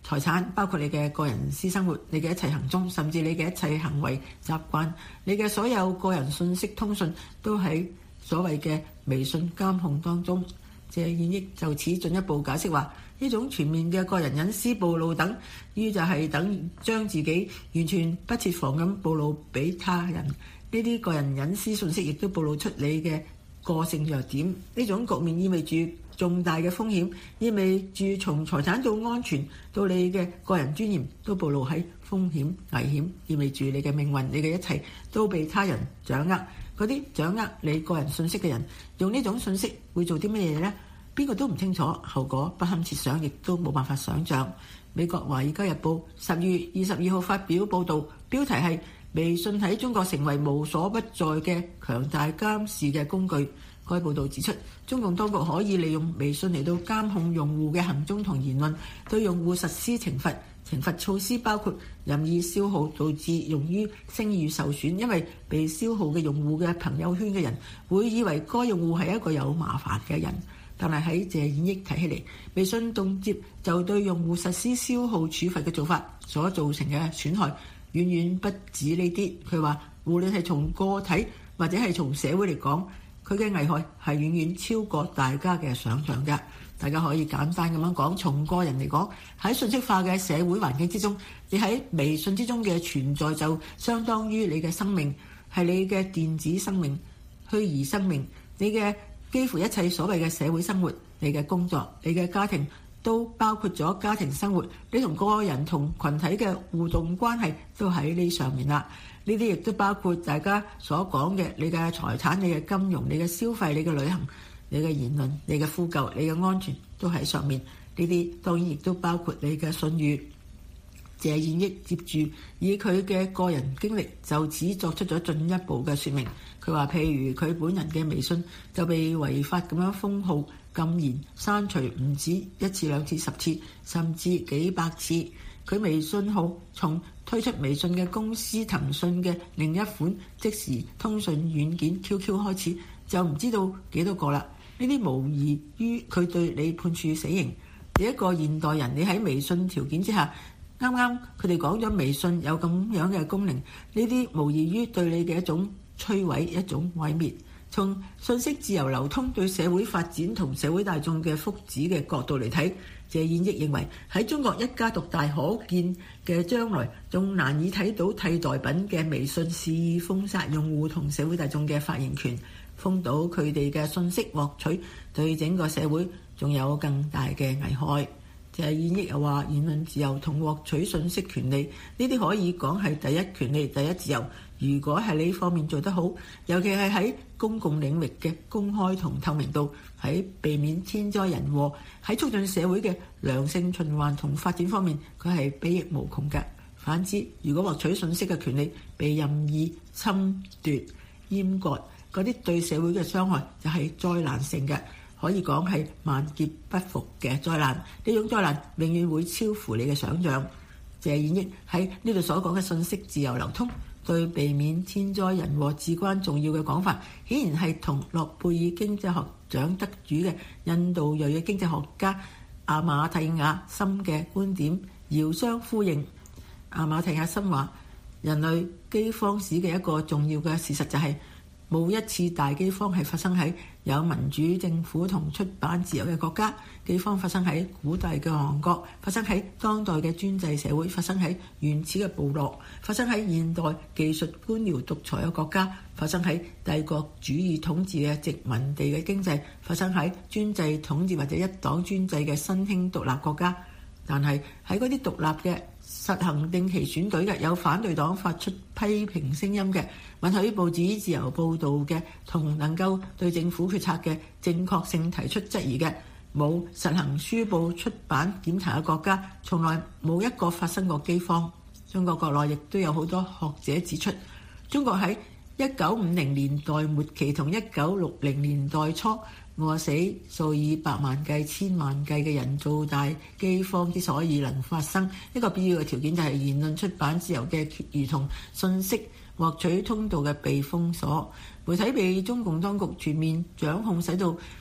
Speaker 10: 財產，包括你嘅個人私生活、你嘅一切行蹤，甚至你嘅一切行為習慣，你嘅所有個人信息通訊都喺所謂嘅微信監控當中。謝燕益就此進一步解釋話，呢種全面嘅個人隱私暴露等於就係等於將自己完全不設防咁暴露俾他人。呢啲個人隱私信息亦都暴露出你嘅個性弱點。呢種局面意味住重大嘅風險，意味住從財產到安全到你嘅個人尊嚴都暴露喺風險危險，意味住你嘅命運、你嘅一切都被他人掌握。嗰啲掌握你個人信息嘅人，用呢種信息會做啲乜嘢呢？邊個都唔清楚，後果不堪設想，亦都冇辦法想像。美國《華爾街日報》十月二十二號發表報導，標題係微信喺中國成為無所不在嘅強大監視嘅工具。該報導指出，中共當局可以利用微信嚟到監控用戶嘅行蹤同言論，對用戶實施懲罰。懲罰措施包括任意消耗導致用於聲譽受損，因為被消耗嘅用戶嘅朋友圈嘅人會以為該用戶係一個有麻煩嘅人。但係喺謝燕益睇起嚟，微信動輒就對用戶實施消耗處罰嘅做法所造成嘅損害遠遠不止呢啲。佢話無論係從個體或者係從社會嚟講，佢嘅危害係遠遠超過大家嘅想像嘅。大家可以簡單咁樣講，從個人嚟講，喺信息化嘅社會環境之中，你喺微信之中嘅存在就相當於你嘅生命，係你嘅電子生命、虛擬生命，你嘅幾乎一切所謂嘅社會生活，你嘅工作、你嘅家庭，都包括咗家庭生活，你同個人同群體嘅互動關係都喺呢上面啦。呢啲亦都包括大家所講嘅你嘅財產、你嘅金融、你嘅消費、你嘅旅行、你嘅言論、你嘅呼救、你嘅安全都喺上面。呢啲當然亦都包括你嘅信譽。謝燕益接住以佢嘅個人經歷就此作出咗進一步嘅說明。佢話譬如佢本人嘅微信就被違法咁樣封號、禁言、刪除唔止一次兩次、十次甚至幾百次。佢微信號從推出微信嘅公司騰訊嘅另一款即時通訊軟件 Q Q 開始，就唔知道幾多個啦。呢啲無異於佢對你判處死刑。你一個現代人，你喺微信條件之下，啱啱佢哋講咗微信有咁樣嘅功能，呢啲無異於對你嘅一種摧毀、一種毀滅。從信息自由流通對社會發展同社會大眾嘅福祉嘅角度嚟睇，謝燕益認為喺中國一家獨大可見嘅將來，仲難以睇到替代品嘅微信肆意封殺用戶同社會大眾嘅發言權，封堵佢哋嘅信息獲取，對整個社會仲有更大嘅危害。謝燕益又話，言論自由同獲取信息權利呢啲可以講係第一權利、第一自由。如果係呢方面做得好，尤其係喺公共領域嘅公開同透明度，喺避免天災人禍，喺促進社會嘅良性循環同發展方面，佢係裨益無窮嘅。反之，如果獲取信息嘅權利被任意侵奪、閹割，嗰啲對社會嘅傷害就係災難性嘅，可以講係萬劫不復嘅災難。呢種災難永遠會超乎你嘅想像。謝燕益喺呢度所講嘅信息自由流通，對避免天災人禍至關重要嘅講法，顯然係同諾貝爾經濟學獎得主嘅印度裔嘅經濟學家阿馬蒂亞森嘅觀點遙相呼應。阿馬蒂亞森話，人類饑荒史嘅一個重要嘅事實就係、是，冇一次大饑荒係發生喺有民主政府同出版自由嘅國家。饑荒發生喺古代嘅韓國，發生喺當代嘅專制社會，發生喺原始嘅部落，發生喺現代技術官僚獨裁嘅國家，發生喺帝國主義統治嘅殖民地嘅經濟，發生喺專制統治或者一黨專制嘅新興獨立國家。但係喺嗰啲獨立嘅實行定期選舉嘅，有反對黨發出批評聲音嘅，允許報紙自由報導嘅，同能夠對政府決策嘅正確性提出質疑嘅，冇實行書報出版檢查嘅國家，從來冇一個發生過饑荒。中國國內亦都有好多學者指出，中國喺一九五零年代末期同一九六零年代初餓死數以百萬計、千萬計嘅人造大饑荒之所以能發生，一個必要嘅條件就係言論出版自由嘅缺如同信息獲取通道嘅被封鎖，媒體被中共當局全面掌控，使到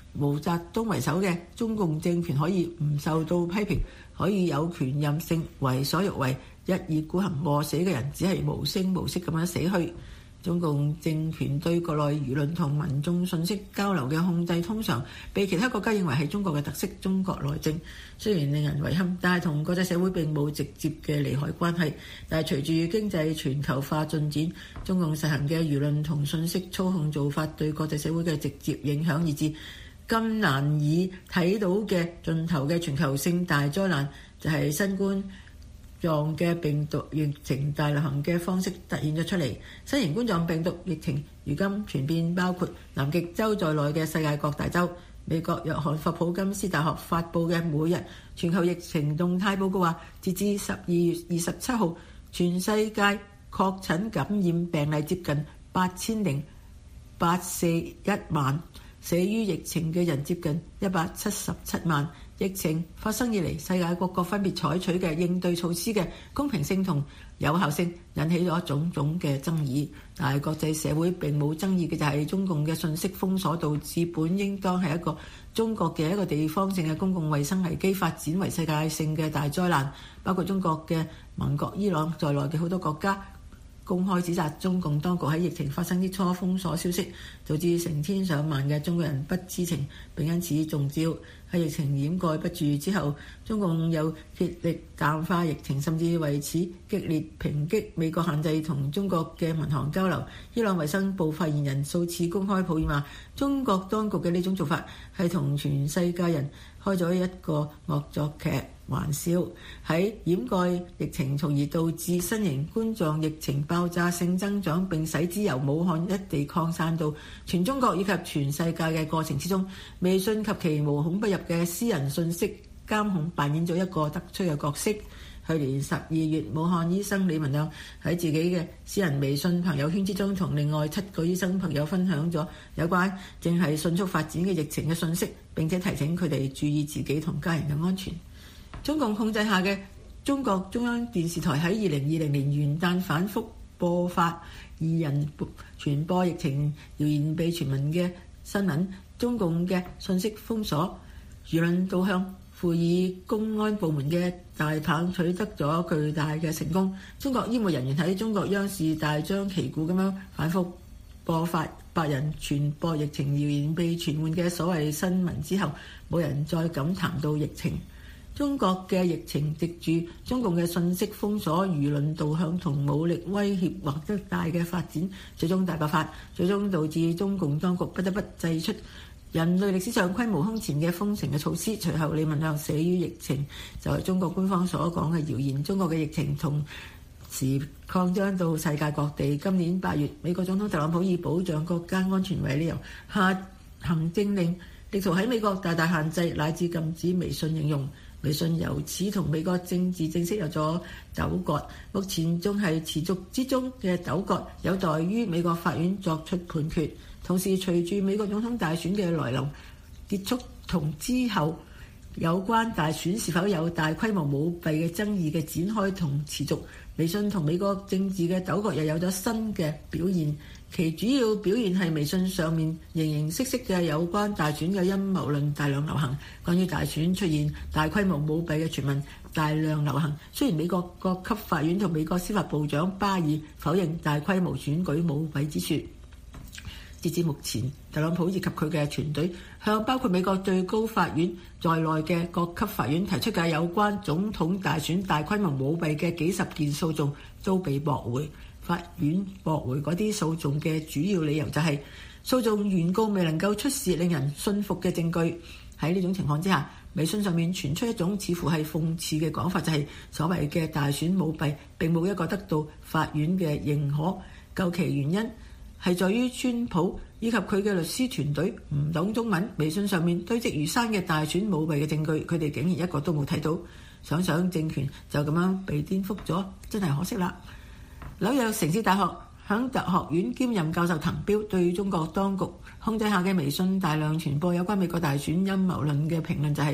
Speaker 10: 毛澤東為首嘅中共政權可以唔受到批評，可以有權任性、為所欲為、一意孤行餓死嘅人，只係無聲無息咁樣死去。中共政權對國內輿論同民眾信息交流嘅控制，通常被其他國家認為係中國嘅特色、中國內政。雖然令人遺憾，但係同國際社會並冇直接嘅利害關係。但係隨住經濟全球化進展，中共實行嘅輿論同信息操控做法對國際社會嘅直接影響，以致咁難以睇到嘅盡頭嘅全球性大災難，就係新冠狀嘅病毒疫情大流行嘅方式突現咗出嚟。新型冠狀病毒疫情如今傳遍包括南極洲在內嘅世界各大洲。美國約翰霍普金斯大學發布嘅每日全球疫情動態報告話，截至十二月二十七號，全世界確診感染病例接近八千零八四一萬，死於疫情嘅人接近一百七十七萬。疫情發生以嚟，世界各國分別採取嘅應對措施嘅公平性同有效性引起咗種種嘅爭議，但係國際社會並冇爭議嘅就係中共嘅信息封鎖導致本應當係一個中國嘅一個地方性嘅公共衛生危機發展為世界性嘅大災難，包括中國嘅盟國伊朗在內嘅好多國家公開指責中共當局喺疫情發生之初封鎖消息，導致成千上萬嘅中國人不知情並因此中招。喺疫情掩蓋不住之後，中共又竭力淡化疫情，甚至為此激烈抨擊美國限制同中國嘅民航交流。伊朗衛生部發言人數次公開抱怨話，中國當局嘅呢種做法係同全世界人開咗一個惡作劇玩笑，喺掩蓋疫情，從而導致新型冠狀疫情爆炸性增長並使之由武漢一地擴散到全中國以及全世界嘅過程之中，微信及其無孔不入嘅私人信息監控扮演咗一個突出嘅角色。去年十二月，武漢醫生李文亮喺自己嘅私人微信朋友圈之中，同另外七個醫生朋友分享咗有關正係迅速發展嘅疫情嘅信息，並且提醒佢哋注意自己同家人嘅安全。中共控制下嘅中國中央電視台喺二零二零年元旦反覆播發二人傳播疫情謠言被傳聞嘅新聞，中共嘅信息封鎖、輿論導向輔以公安部門嘅大棒取得咗巨大嘅成功。中國醫務人員喺中國央視大張旗鼓咁樣反覆播發百人傳播疫情謠言被傳喚嘅所謂新聞之後，冇人再敢談到疫情。中國嘅疫情藉住中共嘅信息封鎖、輿論導向同武力威脅獲得大嘅發展，最終大爆發，最終導致中共當局不得不祭出人類歷史上規模空前嘅封城嘅措施。隨後李文亮死於疫情，就係中國官方所講嘅謠言。中國嘅疫情同時擴張到世界各地。今年八月，美國總統特朗普以保障國家安全為理由下行政令，力圖喺美國大大限制乃至禁止微信應用。微信由此同美國政治正式有咗糾葛，目前仲係持續之中嘅糾葛，有待於美國法院作出判決。同時，隨住美國總統大選嘅來臨結束同之後，有關大選是否有大規模舞弊嘅爭議嘅展開同持續，微信同美國政治嘅糾葛又有咗新嘅表現。其主要表現係微信上面形形色色嘅有關大選嘅陰謀論大量流行，關於大選出現大規模舞弊嘅傳聞大量流行。雖然美國各級法院同美國司法部長巴爾否認大規模選舉舞弊之說，截至目前，特朗普以及佢嘅團隊向包括美國最高法院在內嘅各級法院提出嘅有關總統大選大規模舞弊嘅幾十件訴訟都被駁回。法院駁回嗰啲訴訟嘅主要理由就係訴訟原告未能夠出示令人信服嘅證據。喺呢種情況之下，微信上面傳出一種似乎係諷刺嘅講法，就係所謂嘅大選舞弊並冇一個得到法院嘅認可。究其原因係在於川普以及佢嘅律師團隊唔懂中文，微信上面堆積如山嘅大選舞弊嘅證據，佢哋竟然一個都冇睇到。想想政權就咁樣被顛覆咗，真係可惜啦。紐約城市大學響特學院兼任教授滕彪對中國當局控制下嘅微信大量傳播有關美國大選陰謀論嘅評論就係、是、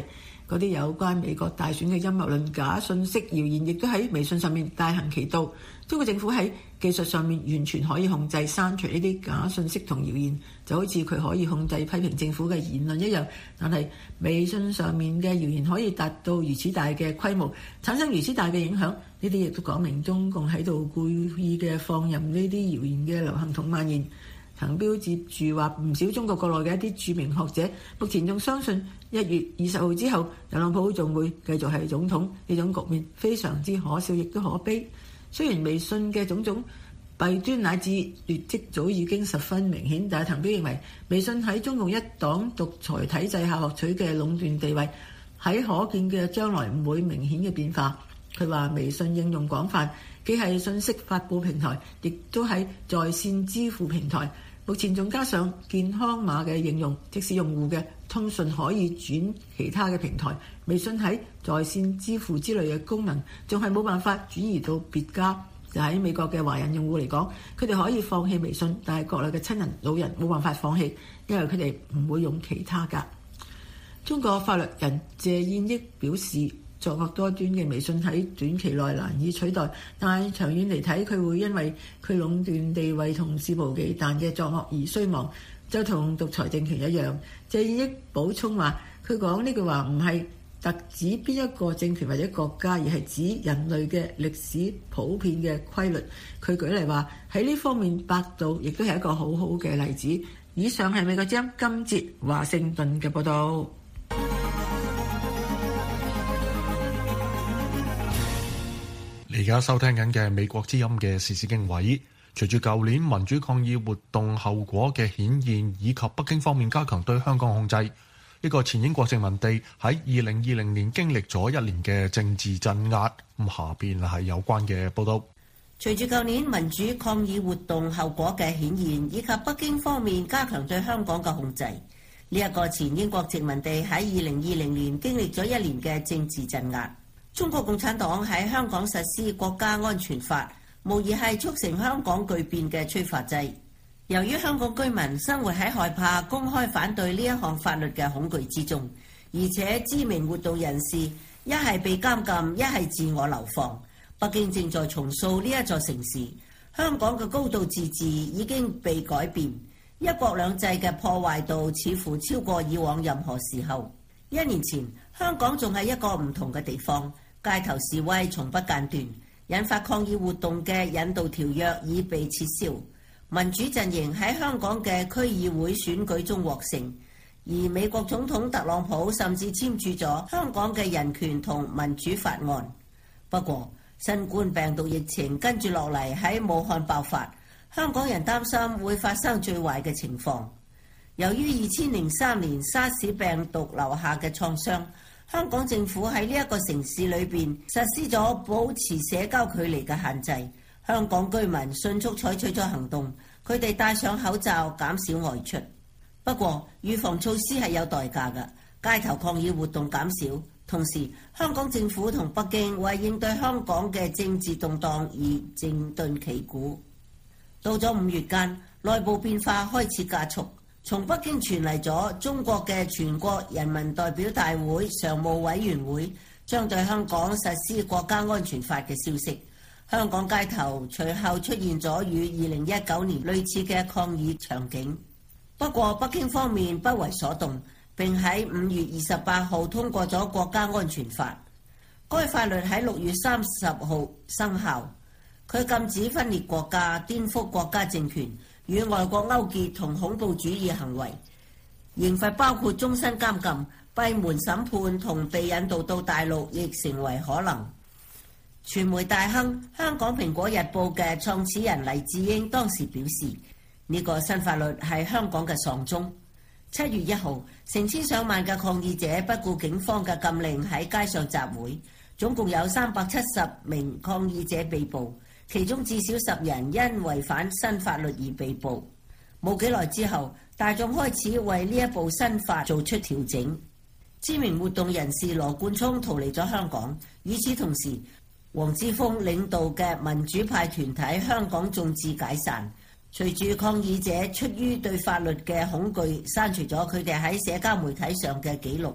Speaker 10: 嗰啲有關美國大選嘅陰謀論、假信息、謠言，亦都喺微信上面大行其道。中國政府喺技術上面完全可以控制刪除呢啲假信息同謠言，就好似佢可以控制批評政府嘅言論一樣。但係微信上面嘅謠言可以達到如此大嘅規模，產生如此大嘅影響，呢啲亦都講明中共喺度故意嘅放任呢啲謠言嘅流行同蔓延。陳彪接住話，唔少中國國內嘅一啲著名學者，目前仲相信一月二十號之後，特朗普仲會繼續係總統。呢種局面非常之可笑，亦都可悲。雖然微信嘅種種弊端乃至劣跡早已經十分明顯，但係陳彪認為，微信喺中共一黨獨裁體制下獲取嘅壟斷地位，喺可見嘅將來唔會明顯嘅變化。佢話微信應用廣泛，既係信息發佈平台，亦都係在線支付平台。目前仲加上健康碼嘅應用，即使用戶嘅通訊可以轉其他嘅平台，微信喺在線支付之類嘅功能，仲係冇辦法轉移到別家。就喺美國嘅華人用戶嚟講，佢哋可以放棄微信，但係國內嘅親人老人冇辦法放棄，因為佢哋唔會用其他㗎。中國法律人謝燕益表示，作惡多端嘅微信喺短期內難以取代，但係長遠嚟睇，佢會因為佢壟斷地位同肆無忌憚嘅作惡而衰亡，就同獨裁政權一樣。謝燕益補充話，佢講呢句話唔係特指邊一個政權或者國家，而係指人類嘅歷史普遍嘅規律。佢舉例話，喺呢方面百度亦都係一個好好嘅例子。以上係美國之音今節華盛頓嘅報導。
Speaker 3: 而家收聽緊嘅美國之音嘅時事經緯，隨住舊年民主抗議活動後果嘅顯現，以及北京方面加強對香港控制，呢個前英國殖民地喺二零二零年經歷咗一年嘅政治鎮壓。咁下邊係有關嘅報道。
Speaker 9: 隨住舊年民主抗議活動後果嘅顯現，以及北京方面加強對香港嘅控制，呢一個前英國殖民地喺二零二零年經歷咗一年嘅政治鎮壓。中國共產黨喺香港實施國家安全法，無疑係促成香港巨變嘅催化劑。由於香港居民生活喺害怕公開反對呢一項法律嘅恐懼之中，而且知名活動人士一係被監禁，一係自我流放。北京正在重塑呢一座城市，香港嘅高度自治已經被改變，一國兩制嘅破壞度似乎超過以往任何時候。一年前，香港仲係一個唔同嘅地方。街頭示威從不間斷，引發抗議活動嘅引渡條約已被撤銷。民主陣營喺香港嘅區議會選舉中獲勝，而美國總統特朗普甚至簽署咗香港嘅人權同民主法案。不過，新冠病毒疫情跟住落嚟喺武漢爆發，香港人擔心會發生最壞嘅情況。由於二千零三年沙士病毒留下嘅創傷，香港政府喺呢一個城市裏邊實施咗保持社交距離嘅限制，香港居民迅速採取咗行動，佢哋戴上口罩，減少外出。不過，預防措施係有代價嘅，街頭抗議活動減少，同時香港政府同北京為應對香港嘅政治動盪而靜頓旗鼓。到咗五月間，內部變化開始加速。從北京傳嚟咗中國嘅全國人民代表大會常務委員會將對香港實施國家安全法嘅消息，香港街頭隨後出現咗與二零一九年類似嘅抗議場景。不過北京方面不為所動，並喺五月二十八號通過咗國家安全法。該法律喺六月三十號生效，佢禁止分裂國家、顛覆國家政權、與外國勾結同恐怖主義行為，刑罰包括終身監禁、閉門審判同被引渡到大陸，亦成為可能。傳媒大亨香港蘋果日報嘅創始人黎智英當時表示，呢、這個新法律係香港嘅喪鐘。七月一號，成千上萬嘅抗議者不顧警方嘅禁令喺街上集會，總共有三百七十名抗議者被捕。其中至少十人因違反新法律而被捕。冇幾耐之後，大眾開始為呢一部新法做出調整。知名活動人士羅冠聰逃離咗香港。與此同時，黃之鋒領導嘅民主派團體香港眾志解散。隨住抗議者出於對法律嘅恐懼，刪除咗佢哋喺社交媒體上嘅記錄。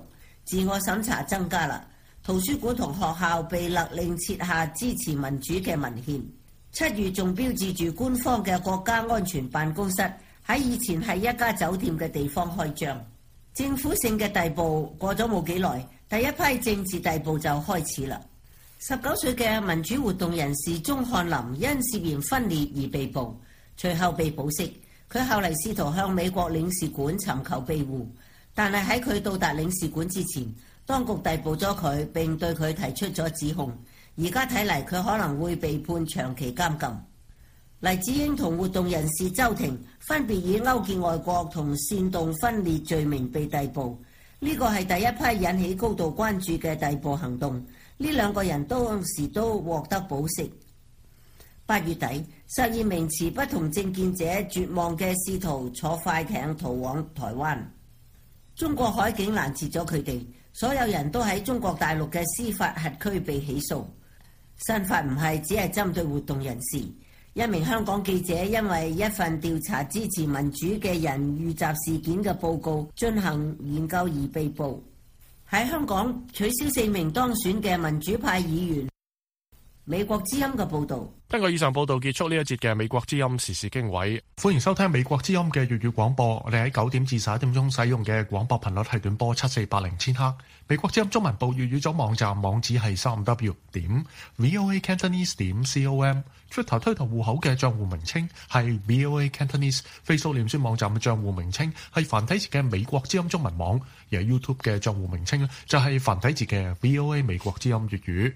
Speaker 9: 自我審查增加啦，圖書館同學校被勒令設下支持民主嘅文獻。七月仲標誌住官方嘅國家安全辦公室喺以前係一家酒店嘅地方開張。政府性嘅逮捕過咗冇幾耐，第一批政治逮捕就開始啦。十九歲嘅民主活動人士鍾漢林因涉嫌分裂而被捕，隨後被保釋。佢後嚟試圖向美國領事館尋求庇護，但係喺佢到達領事館之前，當局逮捕咗佢並對佢提出咗指控。而家睇嚟佢可能會被判長期監禁。黎智英同活動人士周庭分別以勾結外國同煽動分裂罪名被逮捕，呢個係第一批引起高度關注嘅逮捕行動。呢兩個人當時都獲得保釋。八月底，十二名持不同政見者絕望嘅試圖坐快艇逃往台灣，中國海警攔截咗佢哋，所有人都喺中國大陸嘅司法轄區被起訴。新法唔係只係針對活動人士，一名香港記者因為一份調查支持民主嘅人遇襲事件嘅報告進行研究而被捕。喺香港取消四名當選嘅民主派議員。美國之音嘅報導。
Speaker 1: 根據以上報導結束呢一節嘅美國之音時事經緯。
Speaker 3: 歡迎收聽美國之音嘅粵語廣播。我哋喺九點至十一點鐘使用嘅廣播頻率係短波七四八零千赫。美國之音中文部粵語組網站網址係三 w 點 voa cantonese 點 com。Twitter 推特戶口嘅帳戶名稱係 voa cantonese。Facebook 臉書網站嘅帳戶名稱係繁體字嘅美國之音中文網。而 YouTube 嘅帳戶名稱就係繁體字嘅 voa 美國之音粵語。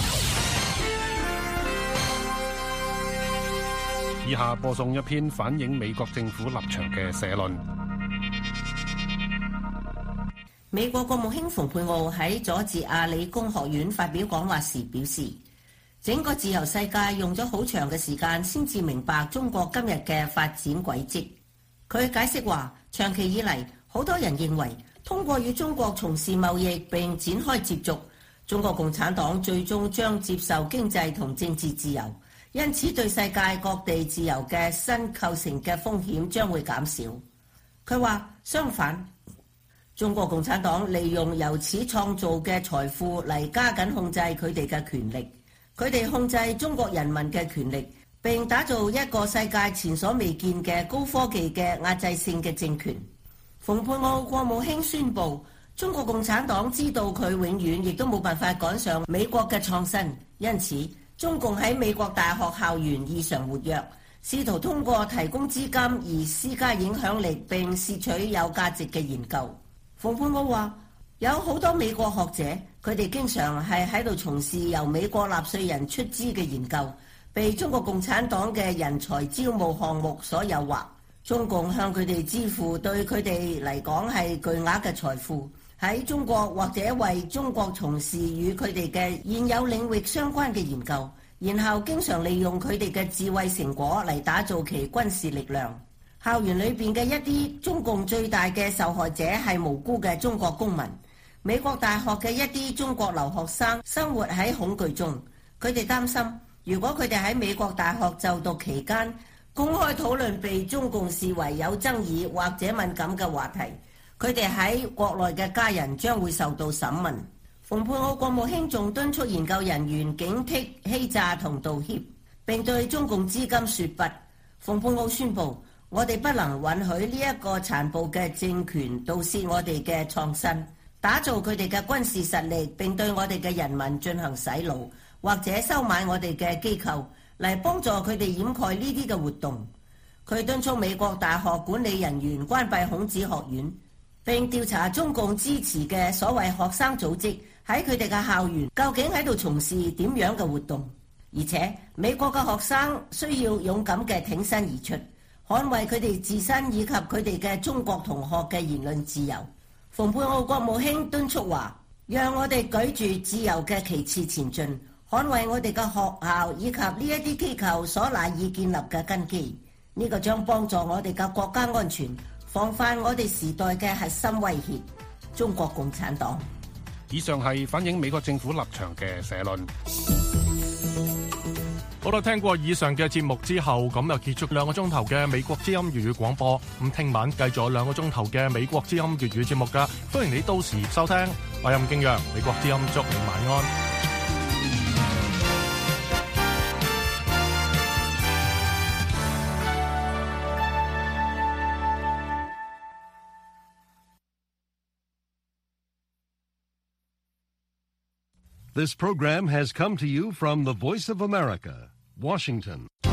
Speaker 11: 以下播送一篇反映美國政府立場嘅社論。
Speaker 9: 美國國務卿蓬佩奧喺佐治亞理工學院發表講話時表示，整個自由世界用咗好長嘅時間先至明白中國今日嘅發展軌跡。佢解釋話，長期以嚟，好多人認為通過與中國從事貿易並展開接觸，中國共產黨最終將接受經濟同政治自由。因此，對世界各地自由嘅新構成嘅風險將會減少。佢話相反，中國共產黨利用由此創造嘅財富嚟加緊控制佢哋嘅權力，佢哋控制中國人民嘅權力，並打造一個世界前所未見嘅高科技嘅壓制性嘅政權。蓬佩奧國務卿宣布，中國共產黨知道佢永遠亦都冇辦法趕上美國嘅創新，因此中共喺美國大學校園異常活躍，試圖通過提供資金而施加影響力並竊取有價值嘅研究。蓬佩奧話，有好多美國學者，佢哋經常係喺度從事由美國納稅人出資嘅研究，被中國共產黨嘅人才招募項目所誘惑。中共向佢哋支付對佢哋嚟講係巨額嘅財富，喺中國或者為中國從事與佢哋嘅現有領域相關嘅研究，然後經常利用佢哋嘅智慧成果嚟打造其軍事力量。校園裏邊嘅一啲中共最大嘅受害者係無辜嘅中國公民。美國大學嘅一啲中國留學生生活喺恐懼中，佢哋擔心如果佢哋喺美國大學就讀期間公開討論被中共視為有爭議或者敏感嘅話題，佢哋喺國內嘅家人將會受到審問。蓬佩奧國務卿仲敦促研究人員警惕欺詐同道歉，並對中共資金說不。蓬佩奧宣布，我哋不能允許呢一個殘暴嘅政權盜竊我哋嘅創新，打造佢哋嘅軍事實力，並對我哋嘅人民進行洗腦，或者收買我哋嘅機構嚟幫助佢哋掩蓋呢啲嘅活動。佢敦促美國大學管理人員關閉孔子學院，並調查中共支持嘅所謂學生組織喺佢哋嘅校園究竟喺度從事點樣嘅活動。而且美國嘅學生需要勇敢嘅挺身而出，捍衛佢哋自身以及佢哋嘅中國同學嘅言論自由。蓬佩奧國務卿敦促話，讓我哋舉住自由嘅旗幟前進，捍衛我哋嘅學校以及呢一啲機構所賴以建立嘅根基。呢個將幫助我哋嘅國家安全，防範我哋時代嘅核心威脅——中國共產黨。
Speaker 11: 以上係反映美國政府立場嘅社論。
Speaker 1: 好啦，聽過以上嘅節目之後，咁就結束兩個鐘頭嘅美國之音粵語廣播。咁聽晚繼續有兩個鐘頭嘅美國之音粵語節目噶，歡迎你到時收聽。我係任敬陽，美國之音祝你晚安。
Speaker 12: This program has come to you from the Voice of America, Washington.